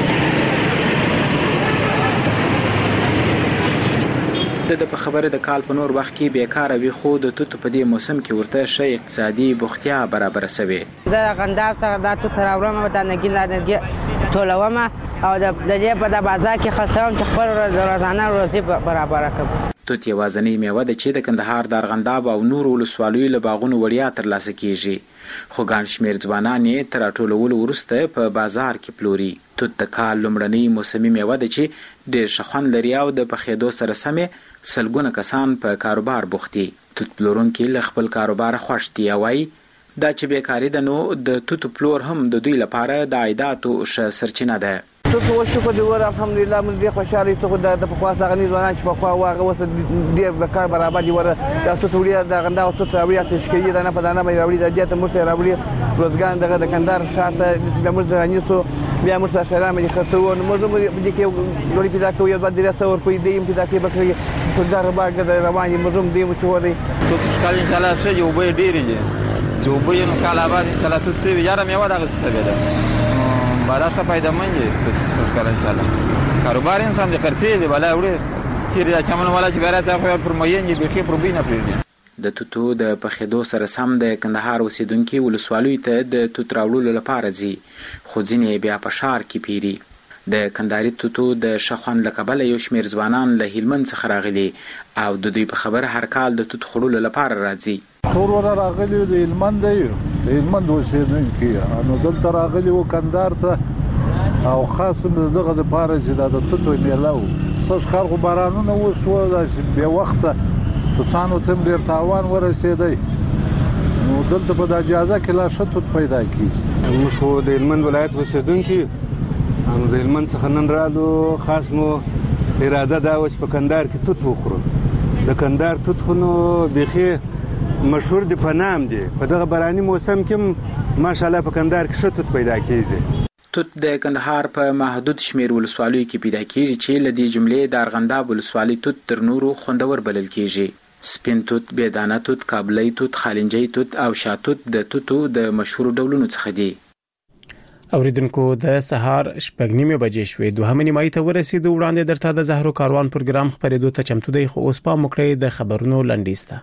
د په خبره د کال په نور وخت کې بیکاره وي خو د توت په دې موسم کې ورته شي اقتصادي بوختیا برابر سوي. د غنداب سره د توت راوړم د نګین د نګي ټولوم او د دې په د بازار کې خرڅوم چې خپل روزانه روزي برابر کړم. توت یوازنی میوه ده چې د کندهار د ارغنداب او نور ولسوالیو له باغونو وړیا ترلاسه کیږي خو ګڼ شمېر ځوانان یې تر راټولولو وروسته په بازار کې پلوري. توت د کال لومړنۍ موسمي میوه ده چې ډېر ښه خوند لري او د پخېدو سره سمې سلګونه کسان په کاروبار بوخت دي. توت پلورونکي له خپل کاروبار خوښ دي او وایي دا چې بیکاري ده نو د توت پلور هم د دوی لپاره د عایداتو ښه سرچینه ده. تو څه شکر دی ور الحمدلله موږ ډېر خوشاله یو د په خاصه غني ځوانان چې په خوا واغه وس ډېر به کار برابر دي ور د تو وړیا د غندا او تو وړیا تشکیل دا نه په دانه مې وړي د دې ته مرسته راوړي روزګان دغه د کندهار شاته د موږ ځانې سو بیا موږ سره مې خرڅو نو موږ دې کې لوري پیدا کوي یو د درسه ور کوي دیم پیدا کوي بکري په ځار باغ د رواني موږ دې مو شو دی تو ښکال ان شاء الله څه یو به ډېر دي جو به نو کال آباد ان شاء الله څه یاره مې ودا غسه ده باراسته پیدا منځي ښکال ان شاء الله کاروبار انسان د خرڅې دی بلا وړي چې چمن والا چې بیره ته پر مېنې به کې پر بینه پریږدي. د توتو د پخېدو سره سم د کندهار اوسیدونکو ولسوالیو ته د توت راوړلو لپاره ځي، خو ځینې بیا په ښار کې پیري. د کندهاري توتو د ښه خوند له کبله یو شمېر ځوانان له هلمند څخه راغلي او د دوی په خبره هر کال د توت خوړلو لپاره راځي. څومره راغلي د هلمند دی، د هلمند اوسېدونکي نو دلته راغلي وو کندهار ته او خاص دغه دپاره چې دا د توتو میله و. سږ کال خو بارانونه وشوه، داسې بې وخته توتانو ته هم ډېر تاوان ورسېدی، نو دلته په دا اجازه کې لا ښه توت پیدا کېږي. موږ خو د هلمند ولایت اوسېدونکي نو د هلمند څخه نن رالو، خاص مو اراده دا وه چې په کندهار کې توت وخورو. د کندهار توت خو نو بیخي مشهور دی، په نام دی. په دغه باراني موسم کې هم ماشاءالله په کندهار کې ښه توت پیدا کېږي. توت د کندهار په محدود شمیر ولسوالیو کې پیدا کیږي چې له دې جملې د ارغنداب ولسوالۍ توت تر نورو خوندور بلل کیږي. سپین توت، بېدانه توت، کابلی توت، خالنجی توت او شاتوت د توتو د مشهور ډولونو څخه دي. اوریدونکو د سهار شپږ نیمه بجې شوې، دوهمه نیمه ته ورسېدو. وړاندې درته د زهرو کاروان پروګرام خبرېدو ته چمتو دی، خو اوس په مکړې د خبرونو لنډیسته.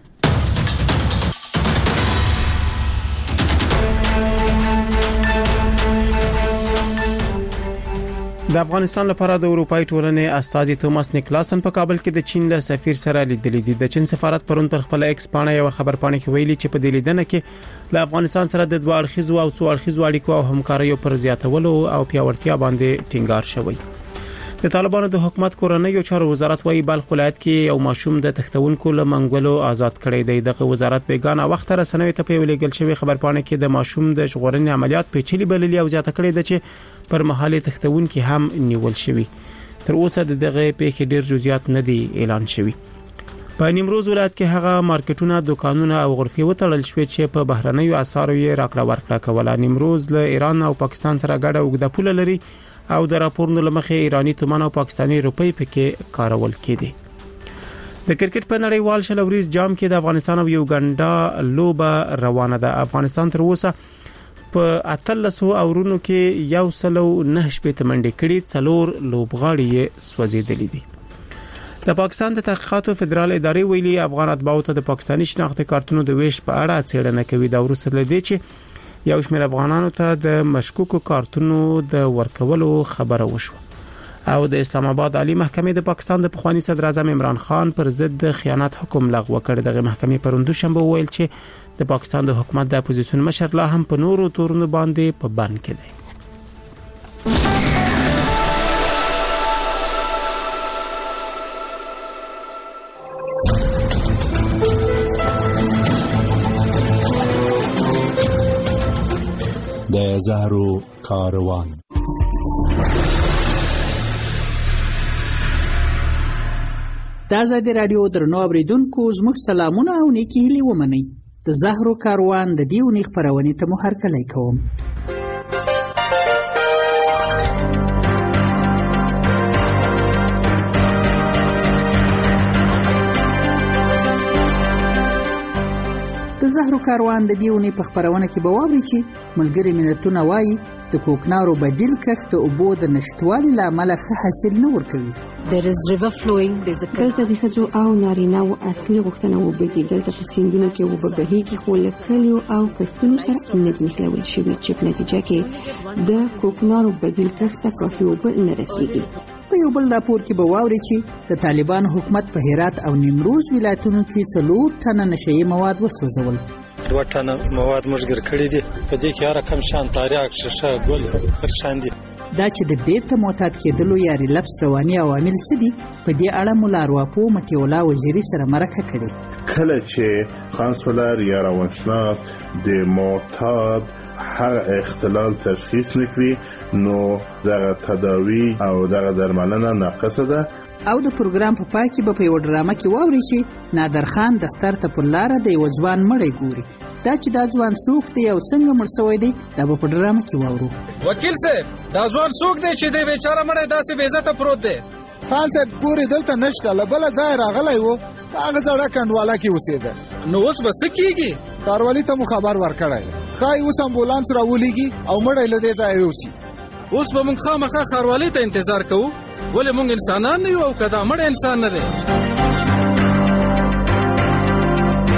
د افغانستان لپاره د اروپای ټولنې استازي توماس نیکلاسن په کابل کې د چین له سفیر سره لیدلې دي. د چین سفارت پرون پر خپل ایکس پاڼه یو خبر پاڼه کې ویلي چې په دې لیدنه کې له افغانستان سره د دوه اړخیزو او څو اړخیزو اړیکو او همکاریو پر زیاتولو او پیاوړتیا باندې ټینګار شوی. د طالبانو د حکومت کورنۍ چارو وزارت وايي بلخ ولایت کې یو ماشوم د تختونکو له منګولو آزاد کړی دی. دغه وزارت بیگانه وخت رسنوي ته په ویلګل شوی خبر پاڼه کې د ماشوم د ژغورنې عملیات پیچلي بللي او زیاته کړی دی چې پر مهاله تختونکو هم نیول شوی. تر اوسه دغه پیښې ډیر جزئیات نه دي اعلان شوی. په نیمروز ولایت کې هغه مارکیټونه، دکانونه او غرفې وتړل شوې چې په بهرنیو اسعارو یې راکړه ورکړه کوله. نیمروز له ایران او پاکستان سره ګډه اوږده پوله لري او د راپورونو لمخې ایرانی تومان او پاکستانی روپۍ پکې کارول کېدي. د کرکټ په نړیوال شلوريز جام کې د افغانستان او یوګانډا لوبه روانه ده. افغانستان تر اوسه په اتلسو اورونو کې یو سلو نه شپې منډې کړي، څلور لوبغاړي یې سوځېدلې دي. د پاکستان د تحقیقاتو فدرال ادارې ویلي افغان اتباعو ته د پاکستاني شناخت کارتونو د ویش په اړه څېړنه کوي. دا وروسته لدی چې یو شمېر افغانانو ته د مشکوکو کارتونو د ورکولو خبره وشوه او د اسلام آباد عالی محکمې د پاکستان د پخوانی صدر اعظم عمران خان پر ضد خیانت حکم لغوه کړ. دغه محکمې پروند شنبه ویل چې د پاکستان د حکومت د اپوزیسیون مشر لا هم په نورو تورونو باندې په بند کې دی. د زهرو کاروان. د آزادي رادیو درنو اوریدونکو زموږ سلامونه او نیکی هیلې ومنئ. د زهرو کاروان د دې اونۍ خپرونې ته مو هرکلی کوم. د زهرو کاروان د دې اونۍ په خپرونه کې به واورئ چې ملګري ملتونه وایي د کوکنارو بدیل کښت د اوبو د نشتوالي له امله ښه حاصل نه ورکوي. دلته د ښځو او نارینه‌و اصلي غوښتنه اوبه دي. دلته په سیندونو کې اوبه بهیږي، خو له کلیو او کښتونو سره نه دي نښلول شوي چې په نتیجه کې د کوکنارو بدیل کښت ته کافي اوبه نه رسیږي. په یو بل راپور کې به واورئ چې د طالبانو حکومت په هرات او نیمروز ولایتونو کې څلور ټنه نشهیي مواد وسوځول. دوه ټنه مواد موږ ګر کړي دي. په دې کې هر کم شان تاریخ شیشه ګل هر شان دي. دا چې د بیرته معتاد کېدلو یا ریلپس رواني عوامل څه دي، په دې اړه مولا ارواپو متي الله وزیری سره مرکه کړې. کله چې کانسولر یا روانشناس د معتاد هر اختلال تشخیص نکړي نو دغه تداوی او دغه درملنه ناقصه ده. او د پروګرام په پای کې به په یو ډرامه کې واورئ چې نادر خان دفتر ته پر لاره د یو ځوان مړی ګوري. دا چې دا ځوان څوک دی او څنګه مړ شوی دی دا به په ډرامه کې واورو. وکیل صاحب، دا ځوان څوک دی چې د بیچاره مړی داسې بې عزته پروت دی؟ خان صاحب ګوري دلته نشته، له بله ځایه راغلی و، په هغه زړه کنډواله کې اوسېده. نو اوس به څه کېږي؟ ښاروالي ته مو خبر ورکړی دی، ښایي اوس امبولانس راولېږي او مړی له دې ځایه یوسي. اوس به موږ خامخا ښاروالۍ ته انتظار کوو، ولې موږ انسانان نه یو او که دا مړی انسان نه دی؟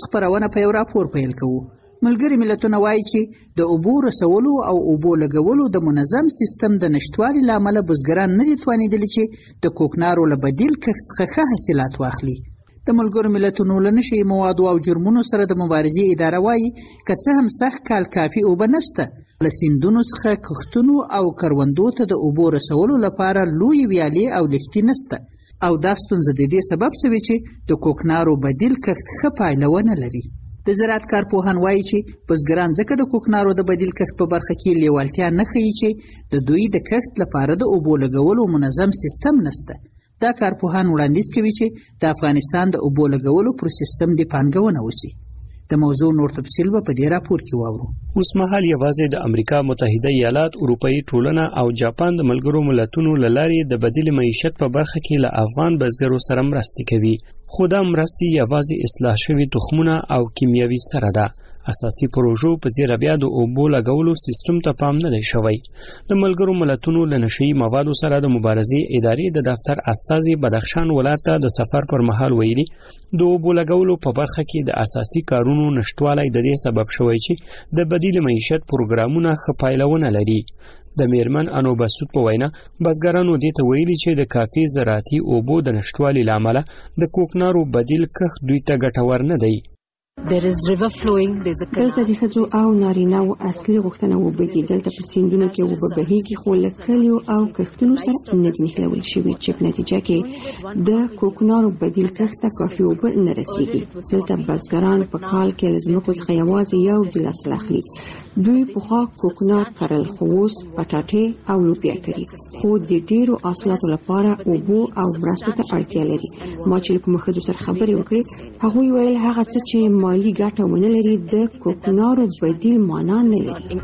خبرونه په یو راپور پیل کوو. ملګري ملتونه وایي چې د اوبو رسولو او اوبو لګولو د منظم سیستم د نشټوالي له امله بزګران نه دي توانېدلي چې د کوکنارو له بدیل کښت څخه ښه حاصلات واخلي. د ملګرو ملتونو له نشي موادو او جرمونو سره د مبارزې اداره وایي که څه هم سخت کال کافي اوبه نشته، له سیندونو څخه کښتونو او کروندو ته د اوبو رسولو لپاره لوی ویالې او لښتې نشته، او دا ستونزه د دې سبب شوې چې د کوکنارو بدیل کښت ښه پایله ونه لري. د زراعت کارپوهان وایي چې بزګران ځکه د کوکنارو د بدیل کښت په برخه کې لیوالتیا نه ښیي چې د دوی د کښت لپاره د اوبو لګولو منظم سیستم نشته. دا کارپوهان وړاندیز کوي چې د افغانستان د اوبو لګولو پر سیستم د پانګونه وشي. د موضوع نور تفصیل به په دې راپور کې واورو. اوس مهال یوازې د امریکا متحده ایالات، اروپאי ټولنه او جاپان د ملګرو ملتونو له لارې د بدیل معیشت په برخه کې له افغان بزګرو سره مرستې کوي، خو دا مرستې یوازې اصلاح شوي تخمونه او کیمیاوي سره ده. اساسي پروژو په دې بیا د اوبو لګولو سیستم ته پام نه دی شوی. د ملګرو ملتونو له نشئی موادو سره د مبارزې ادارې د دفتر استازي بدخشان ولایت ته د سفر پر مهال ویلي د اوبو لګولو په برخه کې د اساسي کارونو نشټوالی د دې سبب شوی چې د بدیل معیشت پروګرامونه ښه پایله ونه لري. د میرمن انو بسود په وینا بزګرانو دې ته ویلي چې د کافي زراعتي اوبو د نشټوالي له امله د کوکنارو بدیل کښت دوی ته ګټور نه دی. دلته د ښځو او نارینه‌و اصلي غوښتنه وبګي. دلته په سیندونو کې اوبه بهیږي، خو له کلیو او کښتونو سره نه دي نښلول شوي چې په نتیجه کې د کوکنارو بدیل کښت ته کافي اوبه نه رسیږي. دلته بزګران په کال کې له ځمکو څخه یوازې یو ګیلاس اخلي. دوی پخوا کوکنار کرل، خو اوس پټاټې او لوبیا کوي، خو د ډیرو حاصلاتو لپاره اوبو او مرستو ته اړتیا لري. ما چې له کومو ښځو سره خبرې وکړې، هغوی ویل هغه څه چې مالي ګټه ونه لري د کوکنارو بدیل معنا نه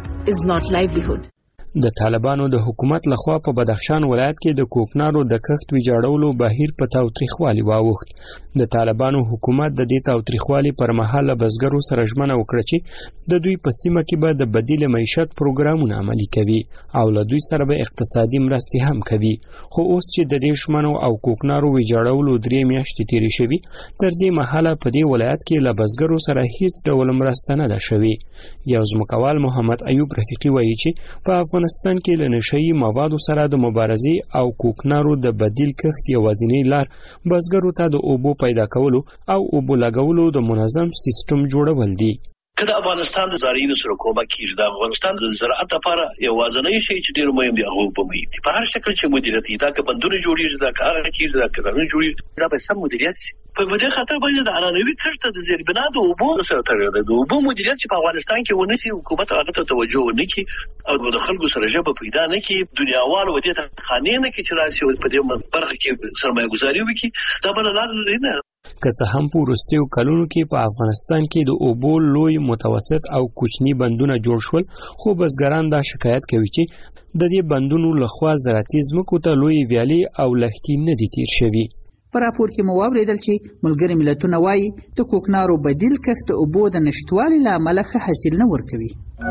لري. د طالبانو د حکومت لخوا په بدخشان ولایت کې د کوکنارو د کښت ویجاړولو بهیر په تاوتریخوالي واوښت. د طالبانو حکومت د دې تاوتریخوالي پر مهال له بزګرو سره ژمنه وکړه چې د دوی په سیمه کې به د بدیل معیشت پروګرامونه عملي کوي او له دوی سره به اقتصادي مرستې هم کوي. خو اوس چې د دې ژمنو او کوکنارو ویجاړولو درې میاشتې تیرې شوي، تر دې مهاله په دې ولایت کې له بزګرو سره هیڅ ډول مرسته نه ده شوې. یو ځمکوال محمد ایوب رفیقي وایي چې په افغانستان کې له نشئی موادو سره د مبارزې او کوکنارو د بدیل کښت یوازینی لار بزګرو ته د اوبو پیدا کولو او اوبو لګولو د منظم سیستم جوړول دي. که د افغانستان د زراعتي سره کومک کیږي، د افغانستان د زراعت لپاره یوازینی شی چې ډیر مهم دی هغه اوبه وي. په هر شکل چې مدیریت دا که بندونه جوړیږي، دا که هغه کیږي، دا که نه جوړیږي، دا به سم مدیریت شي. په دې خاطر باندې د عنعنوي کښت د زیربنا د اوبو سره تړاو لري. د اوبو مدیریت چې په افغانستان کې ونشي، حکومت هغه ته توجه ونه کوي او د خلکو سره ژبه پیدا نه کوي، دنیاوال ودې ته خانې نه کوي چې راشي په دې برخه کې سرمایه گذاري وکړي، دا بل لار نه. که څه هم په وروستیو کلونو کې په افغانستان کې د اوبو لوی، متوسط او کوچني بندونه جوړ شول، خو بزګران دا شکایت کوي چې د دې بندونو لخوا زراعتي ځمکو ته لوی ویالې او لښتې نه دي تیر شوي. په راپور کې مو واورېدل چې ملګري ملتونه وایي د کوکنارو بدیل کښت د اوبو د نشتوالي له امله ښه حاصل نه ورکوي.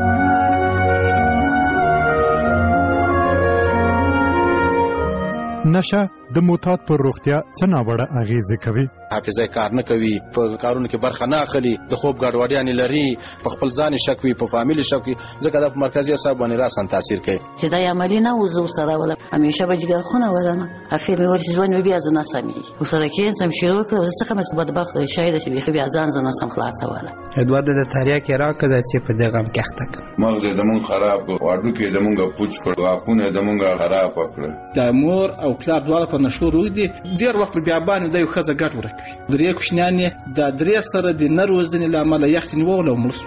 نشه د معتاد پر روغتیا څه ناوړه اغیزه کوي؟ حافظه کار نه کوي، په کارونو کې برخه نه اخلي، د خوب ګډوډیانې لري، په خپل ځان شک وي، په فامیل شک وي، ځکه د مرکزي اعصاب باندې راسن تاثیر کوي. چې دا عملی نه وزو سره ولا همیشه به جګر خونه ولنه اخر مې ورته ځوان بیا ځنه سمي وسره کې سم شروع کړ، زه څنګه مې بدبخت شاید چې بیا ځان ځنه سم خلاص ولا ادواد د تاریا کې راکړه چې په دغه کې تک مغز د مون خراب کو واډو کې د مونږه پوچ کړ، غاپونه د مونږه خراب کړ. د مور او پلار دواړه په نشو روي دي، ډیر وخت بیا باندې د یو خزه ګټ ورکوي. درې کوشنیانې د درې سره د نروزنې لامل یخت نیول او مړ.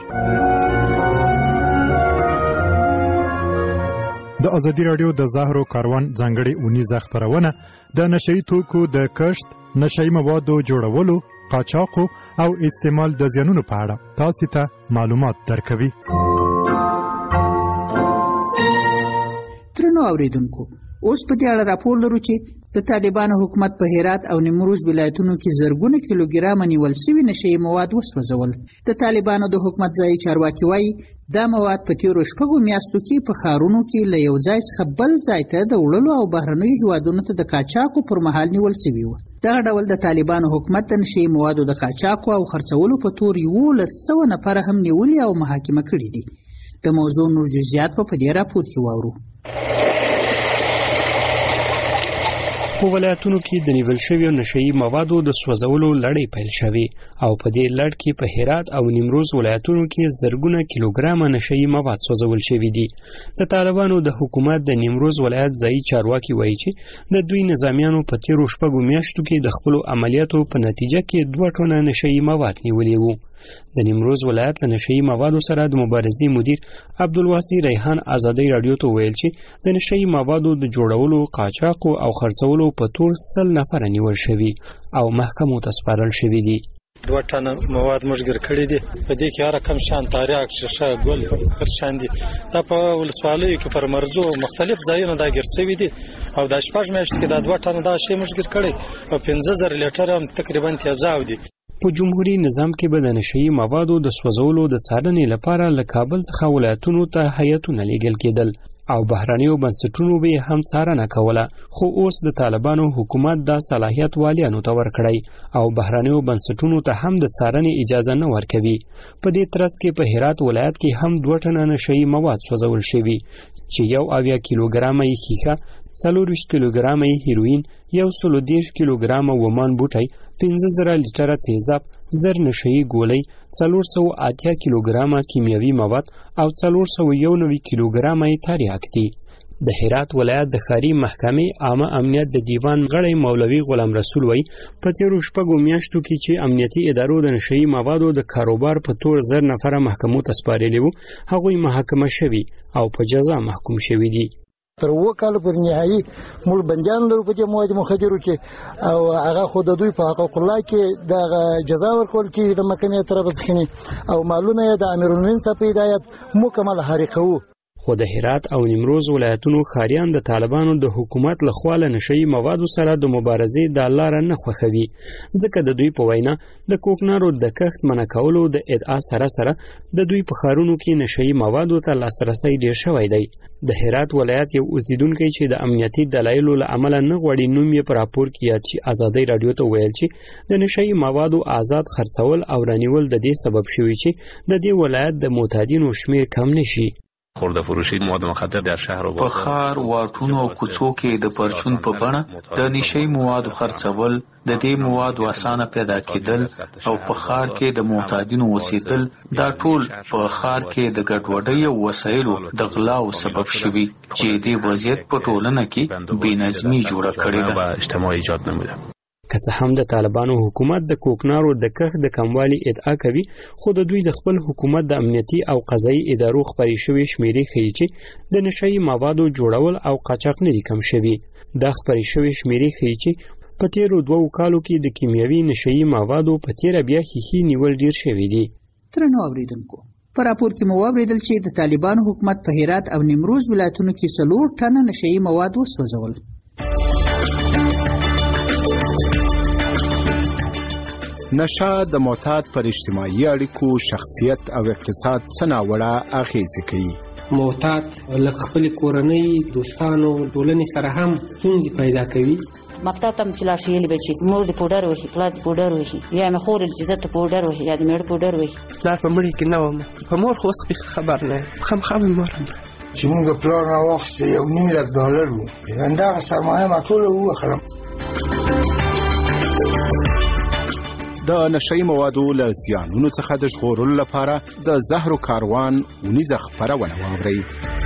د ازادي رادیو د زهرو کاروان ځانګړي اونیزه خبرونه د نشئی توکو د کښت، نشئی موادو جوړولو، قاچاق او استعمال د زیانونو په اړه تاسو ته معلومات درکوي. ترنو اوریدونکو، اوس په دې اړه راپور لرو چې د طالبانو حکومت په هرات او نیمروز ولایتونو کې زرګونه کیلوګرام نیول شوي نشئی مواد وسوځول. د طالبانو د حکومت ځایي چارواکي وایي دا مواد په تیرو شپږو میاشتو کې په ښارونو کې له یو ځای څخه بل ځای ته د وړلو او بهرنیو هیوادونو ته د قاچاقو پر مهال نیول شوي وو. دغه ډول د طالبانو حکومت د نشئی موادو د قاچاقو او خرڅولو په تور یولس سوه نفره هم نیولي او محاکمه کړي دي. د موضوع نور جزئیات په دې راپور کې واورو. په ولایتونو کې د نیول شویو نشئی موادو د سوځولو لړۍ پیل شوې او په دې لړ کې په هرات او نیمروز ولایتونو کې زرګونه کیلوګرام نشئی مواد سوځول شوي دي. د طالبانو د حکومت د نیمروز ولایت ځایي چارواکي وایي چې د دوی نظامیانو په تیرو شپږو میاشتو کې د خپلو عملیاتو په نتیجه کې دوه ټنه نشئی مواد نیولي وو. د نیمروز ولایت له نشئی موادو سره د مبارزې مدیر عبدالواسی ریحان آزادۍ رادیو ته ویل چې د نشئی موادو د جوړولو، قاچاقو او خرڅولو په تور سل نفره نیول شوي او محکمو ته سپارل شوي دي. دوه ټنه مواد موږ ګر کړي دي. په دې کې هر کم شان تاریخ شیشه ګل هر شان دي. دا په ولسوالیو کې پر مرزو مختلف ځایونو دا ګر شوي دي او د شپږ میاشتې کې دا دوه ټنه دا شی موږ ګر کړي او پنځه زره لیټر هم تقریبا تیزاب دي. په جمهوریت نظام کې به د نشئی موادو د سوځولو د څارنې لپاره له کابل څخه ولایتونو ته هیئتونه لیږل کېدل او بهرنیو بنسټونو به هم څارنه کوله، خو اوس د طالبانو حکومت دا صلاحیت والیانو ته ورکړی او بهرنیو بنسټونو ته هم د څارنې اجازه نه ورکوي. په دې ترڅ کې په هرات ولایت کې هم دوه ټنه نشئی مواد سوځول شوي چې یو اویا کیلوګرامه یې ښیښه، څلورویشت کیلوګرامه یې هیروین، یو سل او دېرش کیلوګرامه ومان بوټی، پنځه زره لیټره تیزاب، زر نشئی ګولۍ، څلور سوه اتیا کیلوګرامه کیمیاوي مواد او څلور سوه یو نوي کیلوګرامه یې تریاک دي. د هرات ولایت د ښاري محکمې عامه امنیت د دیوان غړی مولوي غلام رسول وایي په تیرو شپږو میاشتو کې چې امنیتي ادارو د نشئی موادو د کاروبار په تور زر نفره محکمو ته سپارلي وو، هغوی محاکمه شوي او په جزا محکوم شوي دي. تر اوه کاله پورې نهایي موږ بندیان لرو په دې مواد مخدرو کې او هغه خو د دوی په حقوق الله کې د جزا ورکول کېږي د محکمې طرف څخه او مالونه یې د امیرالمؤمنین څخه په هدایت مکمل حریقه وو. خو د هرات او نیمروز ولایتونو ښاریان د طالبانو د حکومت له خوا له نشئی موادو سره د مبارزې د لاره نه خوښوي، ځکه د دوی په وینا د کوکنارو د کښت منع کولو د ادعا سره سره د دوی په ښارونو کې نشئی موادو ته لاسرسی ډیر شوی دی. د هرات ولایت یو اوسیدونکی چې د امنیتي دلایلو له امله نه غواړي نوم یې په راپور کې یاد شي ازادۍ رادیو ته ویل چې د نشئی موادو آزاد خرڅول او رانیول د دې سبب شوي چې د دې ولایت د معتادینو شمیر کم نشي. خورده فروشی مواد مخدر در شهر و په ښار، واټونو او کوڅو کې د پرچون په بڼه د نشئی موادو خرڅول، د دې موادو اسانه پیدا کېدل او په ښار کې د معتادینو اوسېدل، دا ټول په ښار کې د ګډوډۍ او وسایلو د غلاو سبب شوي چې دې وضعیت په ټولنه کې بې نظمي جوړه کړې ده. اجتماعي ایجاد نموده. که څه هم د طالبانو حکومت د کوکنارو د کښت د کموالي ادعا کوي، خو د دوی د خپل حکومت د امنیتي او قضایي ادارو خپرې شوې شمیرې ښیي چې د نشئی موادو جوړول او قاچاق نه دي کم شوي. دا خپرې شوې شمیرې ښیي چې په تیرو دوو کالو کې د کیمیاوي نشئی موادو په تیره بیا ښیښې نیول ډیر شوي دي. درنو اوریدونکو، په راپور کې مو واورېدل چې د طالبانو حکومت په هرات او نیمروز ولایتونو کې څلور ټنه نشئی مواد وسوځول. نشه د معتاد پر اجتماعي اړیکو، شخصیت او اقتصاد څه ناوړه اغیزې کوي. معتاد لکه خپل کورنۍ، دوستانو، ټولنې سره هم ستونزې پیدا کوي. مکتب ته چې لاړ شي یې به چې مور دې پوډر وهي، پلار دې پوډر وهي، یا مې خور چې زه ته پوډر وهي، یا دې مېړه پوډر وهي. پلار په مړي کې نه وم، په مور خو اوس خبر نه یم، خامخا مې مور هم چې موږ پلار راواخیسته یو نیم لک ډالر وو، همدغه سرمایه ما ټوله ووخلم. د نشئی موادو له زیانونو څخه د ژغورلو لپاره د زهرو کاروان اونیزه خپرونه واورئ.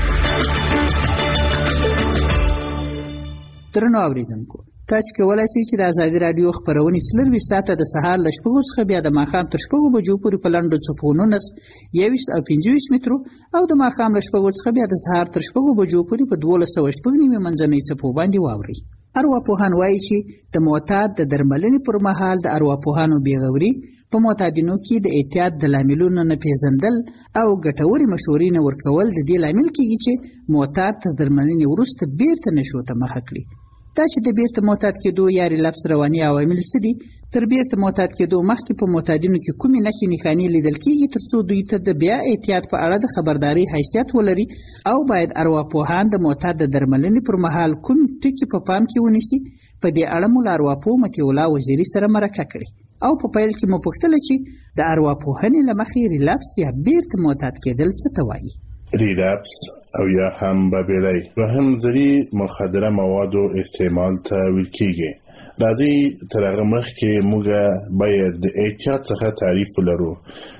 درنو اوریدونکو، تاسو کولای شئ چې د ازادي رادیو خبرونه څلرویشت ساعته د سهار له شپږو څخه بیا د ماښام تر شپږو بجو پورې په لنډو څپو نولس، یوویشت او پنځه ویشت مترو او د ماښام له شپږو څخه بیا د سهار تر شپږو بجو پورې په دولس سوه شپږ نیمې منځنۍ څپو باندې واورئ. ارواپوهان وایي چې د معتاد د درملنې پر مهال د ارواپوهانو بېغوري په معتادینو کې د اعتیاد د لاملونو نه پیژندل او ګټورې مشورې نه ورکول د دې لامل کېږي چې معتاد تر درملنې وروسته بیرته نشو ته مخه کړي. دا چې د بیرته معتاد کېدو یا ریلپس رواني عوامل څه دي؟ تر بیرته معتاد کېدو مخکې په معتادینو کې کومې نښې نښانې لیدل کېږي تر څو دوی ته د بیا احتیاط په اړه د خبرداري حیثیت ولري، او باید ارواپوهان د معتاد د درملنې پر مهال کوم ټکي په پام کې ونیسي. په دې اړه مو له ارواپوه مطیع الله وزیري سره مرکه کړې او په پیل کې مو پوښتله چې د ارواپوهنې له مخې ریلپس یا بیرته معتاد کېدل څه ته وایي. ریلپس او یا هم بابیلی دوهم ځلي مخدره موادو استعمال ته ویل کېږي. راځئ تر هغه مخکې موږ باید د احتیاط څخه تعریف ولرو.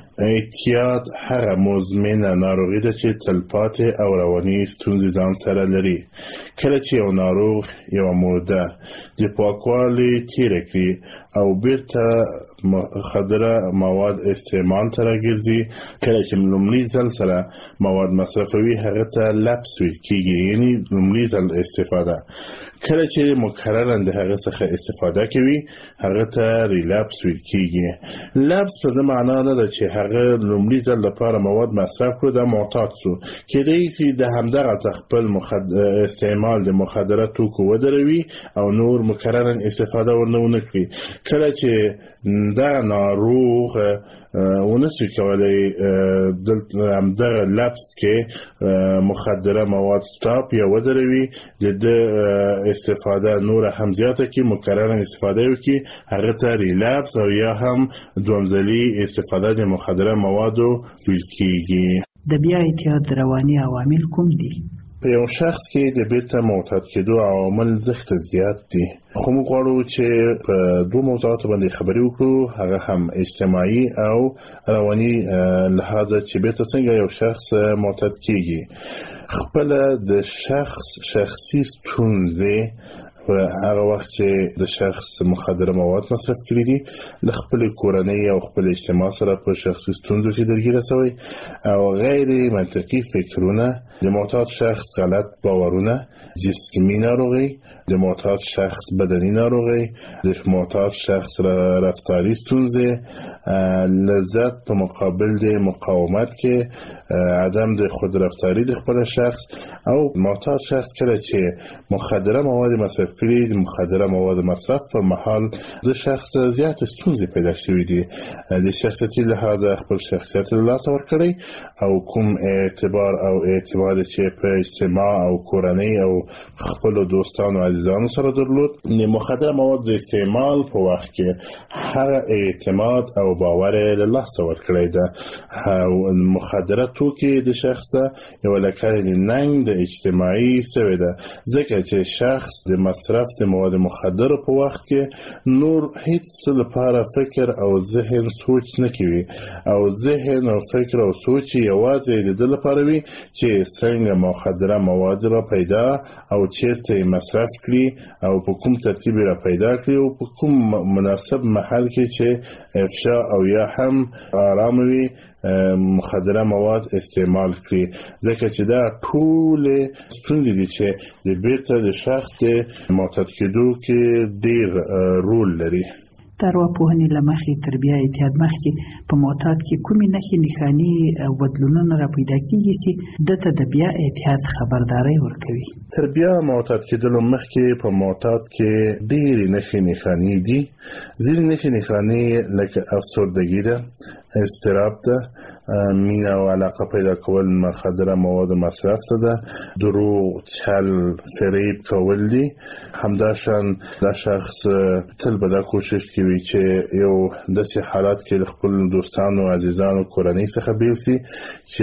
احتیاط هغه مزمنه ناروغي ده چې تلپاتې او رواني ستونزې ځان سره لري. کله چې یو ناروغ یوه موده د پاکوالي تېره کړي او بیرته مخدره مواد استعمال ته راګرځي، کله چې لومړي ځل سره مواد مصرفوي هغه ته لپس ویل کېږي، یعنې لومړي ځل استفاده. کله چې مکررا د هغه څخه استفاده کوي هغه ته ریلپس ویل کېږي. لپس په دې معنا نه ده چې هغه لومړي ځل لپاره مواد مصرف کړو د معتاد سو، کېدای شي د همدغه خپل مخد... استعمال د مخدره توکو ودروي او نور مکررا استفاده ورنه ونه کړي. کله چې دا ناروغ ونشي کولای دلته همدغه لپس کې مخدره مواد سټاپ یا ودروي، د استفاده نور هم زیاته کې مکررا استفاده وکړي، هغه ته ریلپس او یا هم دومځلي استفاده د مخدره موادو ویل کېږي. د بیا احتیاط رواني عوامل کوم دي؟ په یو شخص کې د بیرته معتاد کېدو عوامل زښته زیات دي، خو موږ غواړو چې په دوه موضوعاتو باندې خبرې وکړو، هغه هم اجتماعي او رواني لحاظه چې بیرته څنګه یو شخص معتاد کېږي. خپل د شخص شخصي ستونزې هغه وخت چې د شخص مخدره مواد مصرف کړي دي له خپل کورنۍ او خپل اجتماع سره په شخصي ستونزو کې درګیره شوی، او غیر منطقي فکرونه، د معتاد شخص غلط باورونه، جسمي ناروغي، د معتاد شخص بدني ناروغي، د معتاد شخص رفتاري ستونزې، لذت په مقابل د مقاومت کې، عدم د خود رفتاری د خپل شخص، او معتاد شخص کله چې مخدره مواد مصرف کړي د مخدره مواد مصرف پر مهال د شخص زیات ستونزې پیدا شوې دي، د شخصیتي لحاظه خپل شخصیت له لاسه ورکړي او کوم اعتبار او اعتماد چې په اجتماع او کورنۍ او خپل دوستانو عزیزانو سره درلود، د مخدره مواد د استعمال په وخت کې هغه اعتماد او باور له لاسه ورکړي ده، او مخدره توکي د شخص یو لکه ننګ د اجتماعي سوی ده، ځکه چې شخص د مصرف د مواد مخدره په وخت کې نور هیڅ لپاره فکر او ذهن سوچ نه کوي، او ذهن او فکر او سوچ یوازې د دې لپاره وي چې څنګه مخدره مواد را پیدا او چیرته مصرف کړي او په کوم ترتیب را پیدا کړي او په کوم مناسب محل کې چې افشا او یا هم آرام وي مخدره مواد استعمال کړي، ځکه چې دا ټول ستونزې دي چې د بیرته د شخص د معتاد کېدو کې ډیر رول لري. د ارواپوهنې له مخې تر بیا احتیاط مخکې په معتاد کې کومې نښې نښانې او بدلونونه را پیدا کېږي چې دته د بیا احتیاط خبرداری ورکوي؟ تر بیا معتاد کېدلو مخکې په معتاد کې ډېرې نښې نښانې دي. ځینې نښې نښانې لکه افسردګي ده، اضطراب ده، مینه او علاقه پیدا کول مخدره مواد مصرف ته ده، دروغ، چل، فریب کول دي. همداشان دا شخص تل به دا کوشش کوي چې یو داسې حالات کې خپل دوستانو، عزیزانو، کورنۍ څخه بیل شي چې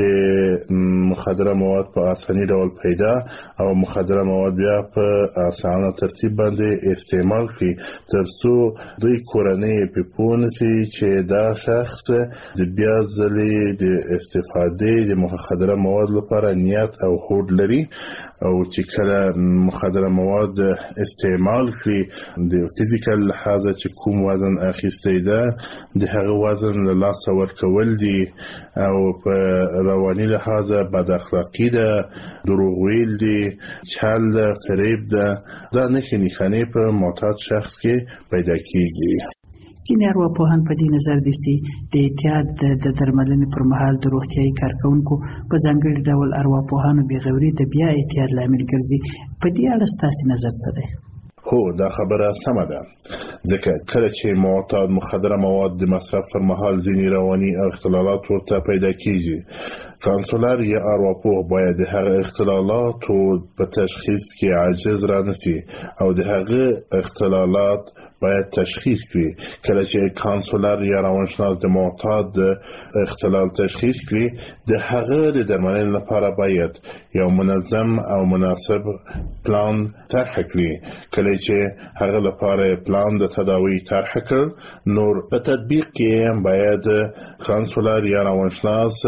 مخدره مواد په اساني ډول پیدا او مخدره مواد بیا په اسانه ترتیب باندې استعمال کړي، ترڅو دوی کورنۍ په پوه نشي چې دا شخص د بیا ځلې د استفادې د مخدره مواد لپاره نیت او هوډ لري، او چې کله مخدره مواد استعمال کړي د فزیکل لحاظه چې کوم وزن اخیستی ده د هغه وزن له لاسه ورکول دي، او په رواني لحاظه بد اخلاقي ده، دروغ ویل دي، چل ده، فریب ده. دا نښې نښانې په معتاد شخص کې پیدا کیږي. ځینې ارواپوهان په دې نظر دي چې د احتیاط د درملنې پر مهال د روغتیايي کارکوونکو په ځانګړي ډول ارواپوهانو بې غوري د بیا احتیاط لامل ګرځي. په دې اړه ستاسې نظر څه دی؟ هو دا خبره سمه ده، ځکه کله چې معتاد مخدره مواد د مصرف پر مهال ځینې رواني اختلالات ورته پیدا کیږي، کانسولر یا ارواپوه باید د هغه اختلالاتو په تشخیص کې عاجز رانسی او د هغه اختلالات باید تشخیص کړي. کله چې کانسولر یا روانشناس د معتاد اختلال تشخیص کړي، د هغه د درملنې لپاره باید یو منظم او مناسب پلان طرح کړي. کله چې هغه لپاره پلان د تداوی طرح کړ، نور په تطبیق کې باید کانسولر یا روانشناس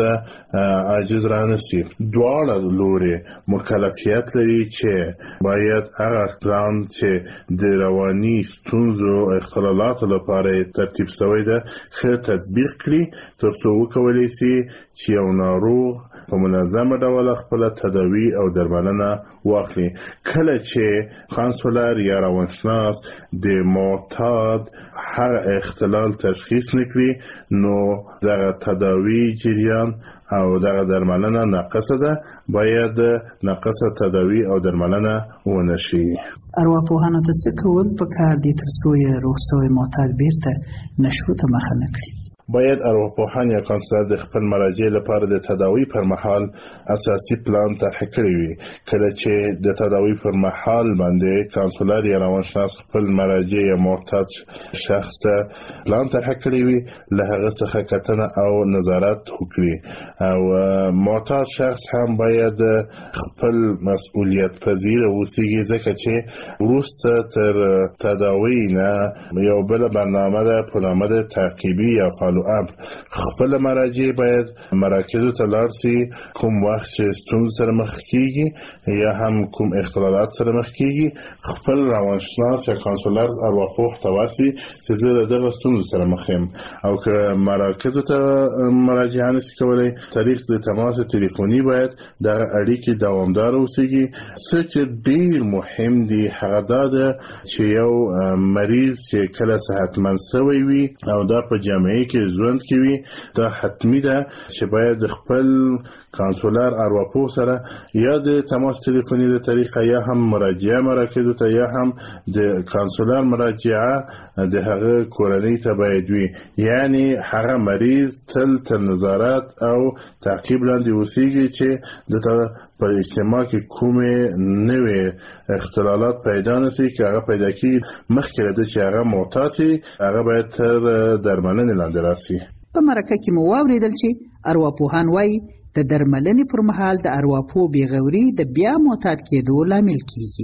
عاجز رانسی. دواړه لوري مکلفیت لري چې باید هغه پلان چې د رواني ستونزو اختلالات لپاره ترتیب شوی ده ښه تطبیق کړي، ترڅو وکولی شي چې یو ناروغ په منظمه ډول خپل تداوی او درملنه واخلي. کله چې کانسولر یا روانشناس د معتاد هغه اختلال تشخیص نکړي، نو دغه تداوی جریان او دغه درملنه ناقصه ده، باید ناقصه تداوی او درملنه ونشي. ارواپوهانو ته څه کول پکار دي ترڅو یې روغ شوی معتاد بیرته نشو ته مخه نه کړي؟ باید ارواپوهان یا کانسولر د خپل مراجع لپاره د تداوی پر مهال اساسي پلان طرح کړی وي. کله چې د تداوی پر مهال باندې کانسولر یا روانشناس خپل مراجع یا معتاد شخص ته پلان طرح کړی وي، له هغه څخه کتنه او نظارت وکړي. او معتاد شخص هم باید خپل مسؤلیت پذیر اوسیږي، ځکه چې وروسته تر تداوی نه یو بل برنامه ده په نامه د تعقیبي یا فالو اب. خپل مراجع باید مراکزو ته لاړ شي کوم وخت چې ستونزې سره مخ کیږي یا هم کوم اختلالات سره مخ کیږي، خپل روانشناس یا کانسولر ارواپوه ته ورسي چې زه د دغه ستونزو سره مخ یم. او که مراکزو ته مراجعه نشي کولی، طریق د تماس تلیفوني باید دغه اړیکې دوامدار اوسیږي. څه چې ډیر مهم دی هغه دا ده چې یو مریض چې کله صحتمند شوی وي او دا په جامعه کې ژوند کوي، دا حتمی ده چې باید خپل کانسولر ارواپوه سره یا د تماس تلیفوني د طریقه یا هم مراجعه مراکزو ته یا هم د کانسولر مراجعه د هغه کورنۍ ته باید وي. یعنی هغه مریض تل تر نظارت او تعقیب لاندې اوسیږي چې د په اجتماع کې کومې نوې اختلالات پیدا نشي. که هغه پیدا کیږي، مخکې له دې چې هغه معتاد شي، هغه باید تر درملنې لاندې راسي. په مرکه کې مو واوریدل چې ارواپوهان وایي د درملنې پر مهال د ارواپوه بېغوري د بیا معتاد کېدو لامل کیږي.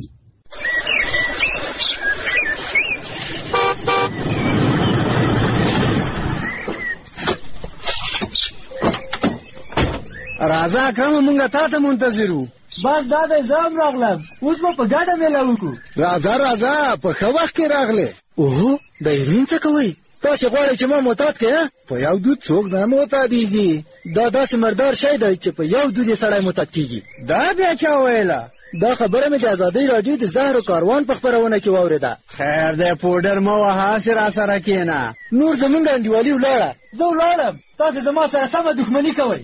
راځه اکرم، مونږه تا ته منتظر وو. بس دا دی زه هم راغلم، اوس به په ګډه میله وکړو. راځه راځه، په ښه وخت کې راغلې. اوهو د هیروین څه کوئ؟ تاسې غواړئ چې ما معتاد کړې؟ په یو دود څوک نه معتادېږي. دا داسې مردار شی دی چې په یو دود یې سړی معتاد کېږي. دا بیا چا ویله؟ دا خبره مې د ازادۍ راډیو د زهرو کاروان په خپرونه کې واورېده. خیر دی پوډر مه وهه، هسې راسره کښېنه. نور زمونږ انډیوالي ولاړه. زه ولاړم، تاسې زما سره سمه دښمني کوئ.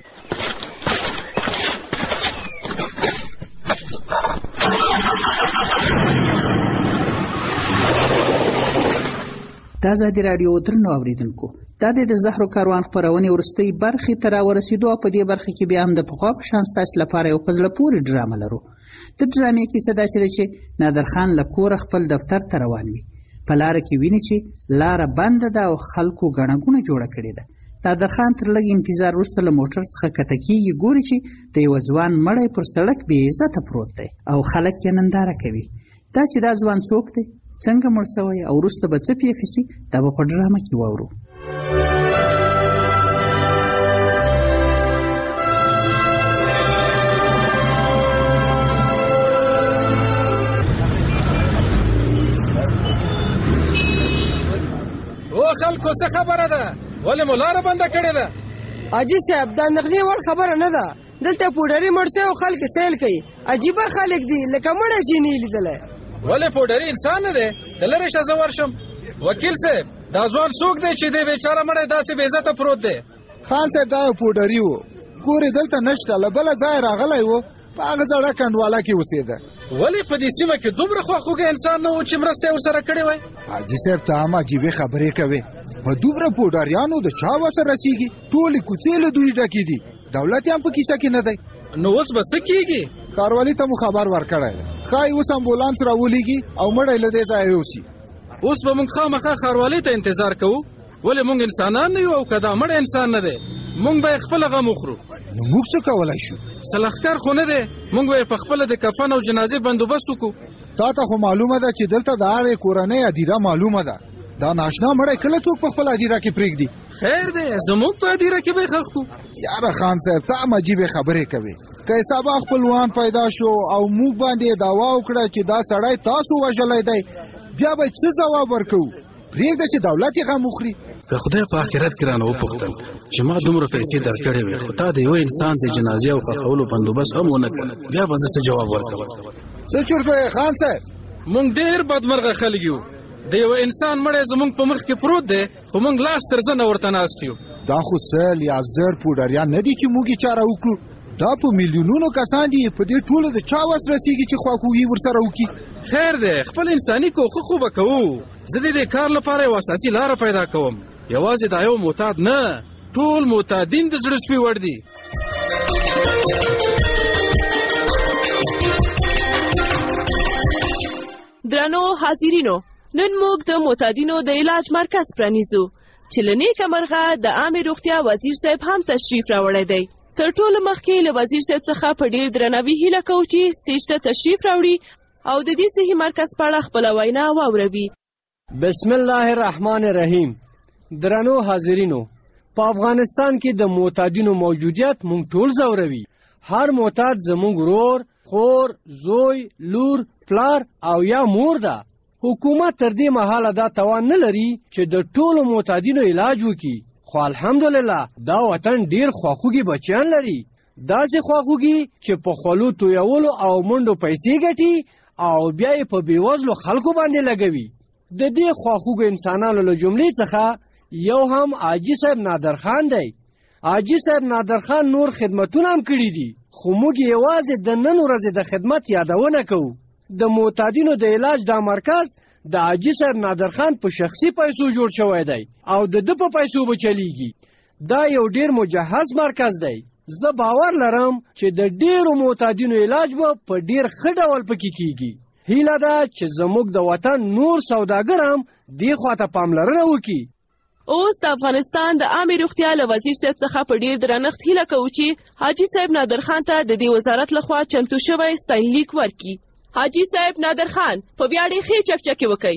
د ازادي راډیو درنو اوریدونکو، دا د زهرو کاروان خپرونې وروستۍ برخې ته راورسېدو او په دې برخه کې بیا هم د پخوا په شان ستاسو لپاره یو په زړه پورې ډرامه لرو. د ډرامې کیسه داسې ده چې نادرخان له کوره خپل دفتر ته روان وي. په لاره کې ویني چې لاره بنده ده او خلکو ګڼه ګوڼه جوړه کړې ده. نادرخان تر لږ انتظار وروسته له موټر څخه کښته کېږي، ګوري چې د یوه ځوان مړی پر سړک بې عزته پروت دی او خلک یې ننداره کوي. دا چې دا ځوان څوک دی، څنګه مړ شوی او وروسته به څه پېښه شي، دا به په ډرامه کې واورو. او خلکو څه خبره ده؟ ولې مو لاره بنده کړې ده؟ حاجي صاحب دا نغدې وړ خبره نه ده. دلته پوډري مړ شوی او خلک سیل کوي. عجیبه خلک دي لکه مړی چې نه یې لیدلی. ولې پوډري انسان نه دی؟ د لرې شه زه ورشم. وکیل صاحب، دا ځوان څوک دی چې دی بیچاره مړی داسې بې عزته پروت دی؟ خان صاحب دا یو پوډري و، کور یې دلته نشته، له بله ځایه راغلی و په هغه زړه کنډواله کې اوسېده. ولې په دې سیمه کې دومره خواخوږی انسان نه و چې مرسته یې ورسره کړې وای؟ حاجي صاحب ته هم عجیبې خبرې کوې. په دومره پوډاریانو د چا وسه رسېږي؟ ټولې کوڅې له دوی ډکې دي. دولت یې هم په کیسه کې نه دی. نو اوس به څه کېږي؟ ښاروالي ته مو خبر ورکړی دی. ښایي اوس امبولانس راولېږي او مړی له دې ځایه یوسي. اوس به موږ خامخا ښاروالۍ ته انتظار کوو؟ ولې موږ انسانان نه یو او که دا مړی انسان نه دی موږ به یې خپله غم وخورو. نو موږ څه کولی شو؟ سلخکار خو نه دی، موږ به یې په خپله د کفن او جنازې بندوبست وکړو. تا ته خو معلومه ده چې دلته د هغې کورنۍ هدیره معلومه ده. دا ناشنا مړی کله څوک په خپله هدیره کې پرېږدي؟ خیر دی زموږ په هدیره کې به یې ښخ کړو. یاره خان صاحب ته هم عجیبې خبرې کوې. که سبا خپلوان پیدا شو او موږ باندې دعوا وکړه چې دا سړی تاسو وژلی دی بیا به څه ځواب ورکوو؟ پرېږده چې دولت یې غم وخوري. که خدای په آخرت کې رانه وپوښتل چې ما دومره پیسې درکړې وې خو تا د یو انسان د جنازې او ښخولو بندوبست هم ونه کړ بیا به زه څه جواب ورکوم؟ څه چورت وایې خان صاحب؟ موږ ډېر بدمرغه خلک یو. د یو انسان مړی زموږ په مخ کې پروت دی خو موږ لاس تر زنه ورته ناست یو. دا خو سل یا زر پوډاریان نه دي چې موږ یې چاره وکړو. دا په میلیونونو کسان دي. په دې ټولو د چا وس رسېږي چې خواخوږي ورسره وکړي؟ خیر دی خپل انساني کوښښ خو به کوو. زه د دې کار لپاره یو اساسي لاره پیدا کوم. یوازې دا یو معتاد نه ټول معتادین د زړه سپي وړ دي. درنو حاضرینو نن موږ د معتادینو د علاج مرکز پرانیزو چې له نیکه مرغه د عامې روغتیا وزیر صاحب هم تشریف راوړی دی. تر ټولو مخکې له وزیر صاحب څخه په ډېر درناوي هیله کوو چې سټیج ته تشریف راوړي او د دې صحي مرکز په اړه خپله وینا واوروي. بسم الله الرحمن الرحیم. درنو حاضرینو په افغانستان کې د معتادینو موجودیت مونږ ټول ځوروي. هر معتاد زمونږ ورور، خور، زوی، لور، پلار او یا مور ده. حکومت تر دې مهاله دا توان نه لري چې د ټولو معتادینو علاج وکړي. خو الحمدلله دا وطن ډیر خواخوږي بچیان لري. داسې خواخوږي چې په خولو تویولو او منډو پیسې ګټي او بیا یې په بېوزلو خلکو باندې لګوي. د دې خواخوږو انسانانو له جملې څخه یو هم حاجي صاحب نادرخان دی. حاجي صاحب نادرخان نور خدمتونه هم کړي دي خو موږ یوازې د نن ورځې د خدمت یادونه کوو. د معتادینو د علاج دا مرکز د حاجي صاحب نادرخان په شخصي پیسو جوړ شوی دی او د ده په پیسو به چلیږي. دا یو ډیر مجهز مرکز دی. زه باور لرم چې د ډیرو معتادینو علاج به په ډیر ښه ډول پکې کیږي. هیله ده چې زموږ د وطن نور سوداګر هم دې خواته پاملرنه وکړي. اوس د افغانستان د عامې روغتیا له وزیر صاحب څخه په ډیر درنښت هیله کوو چې حاجي صاحب نادرخان ته د دې وزارت لخوا چمتو شوی ستاینلیک ورکړي. حاجي صاحب نادرخان په ویاړې ښې چکچکې وکړئ.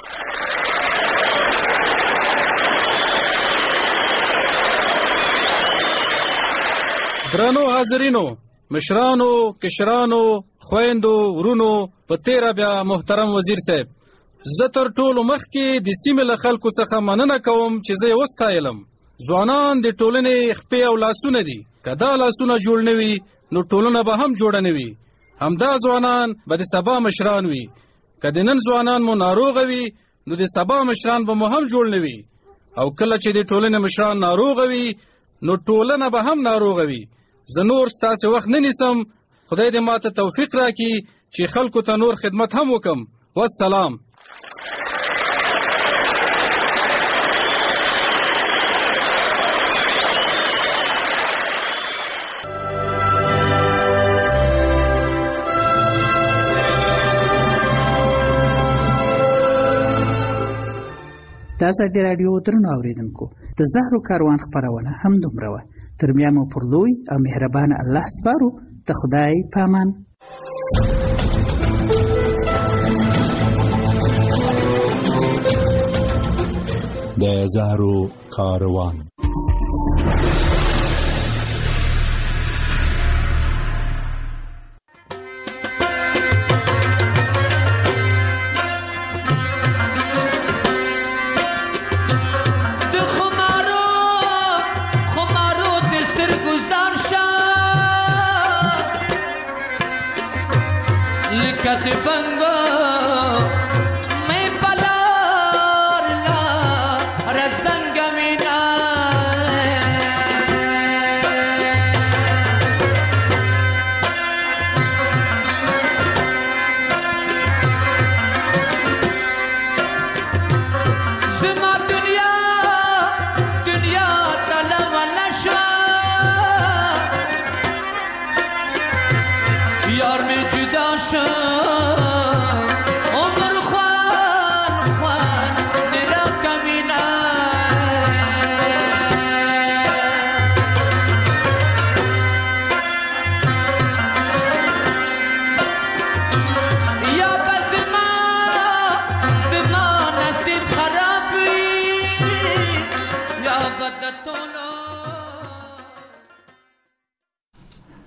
درنو حاضرینو، مشرانو، کشرانو، خویندو، ورونو، په تیره بیا محترم وزیر صاحب، زه تر ټولو مخکې د سیمې له خلکو څخه مننه کوم چې زه یې وستایلم. ځوانان د ټولنې خپې او لاسونه دي. که دا لاسونه جوړ نه وي نو ټولنه به هم جوړه نه وي. همدا ځوانان به د سبا مشران وي. که د نن ځوانان مو ناروغه وي نو د سبا مشران به مو هم جوړ نه وي. او کله چې د ټولنې مشران ناروغه وي نو ټولنه به هم ناروغه وي. زه نور ستاسې وخت نه نیسم. خدای دې ماته توفیق راکړي چې خلکو ته نور خدمت هم وکم. والسلام. د ازادي راډیو درنو اورېدونکو، د زهرو کاروان خپرونه هم دومره وه. تر بیا مو پر لوی او مهربان الله سپارو. د خدای په امان. د زهرو کاروان. یار می جدا شد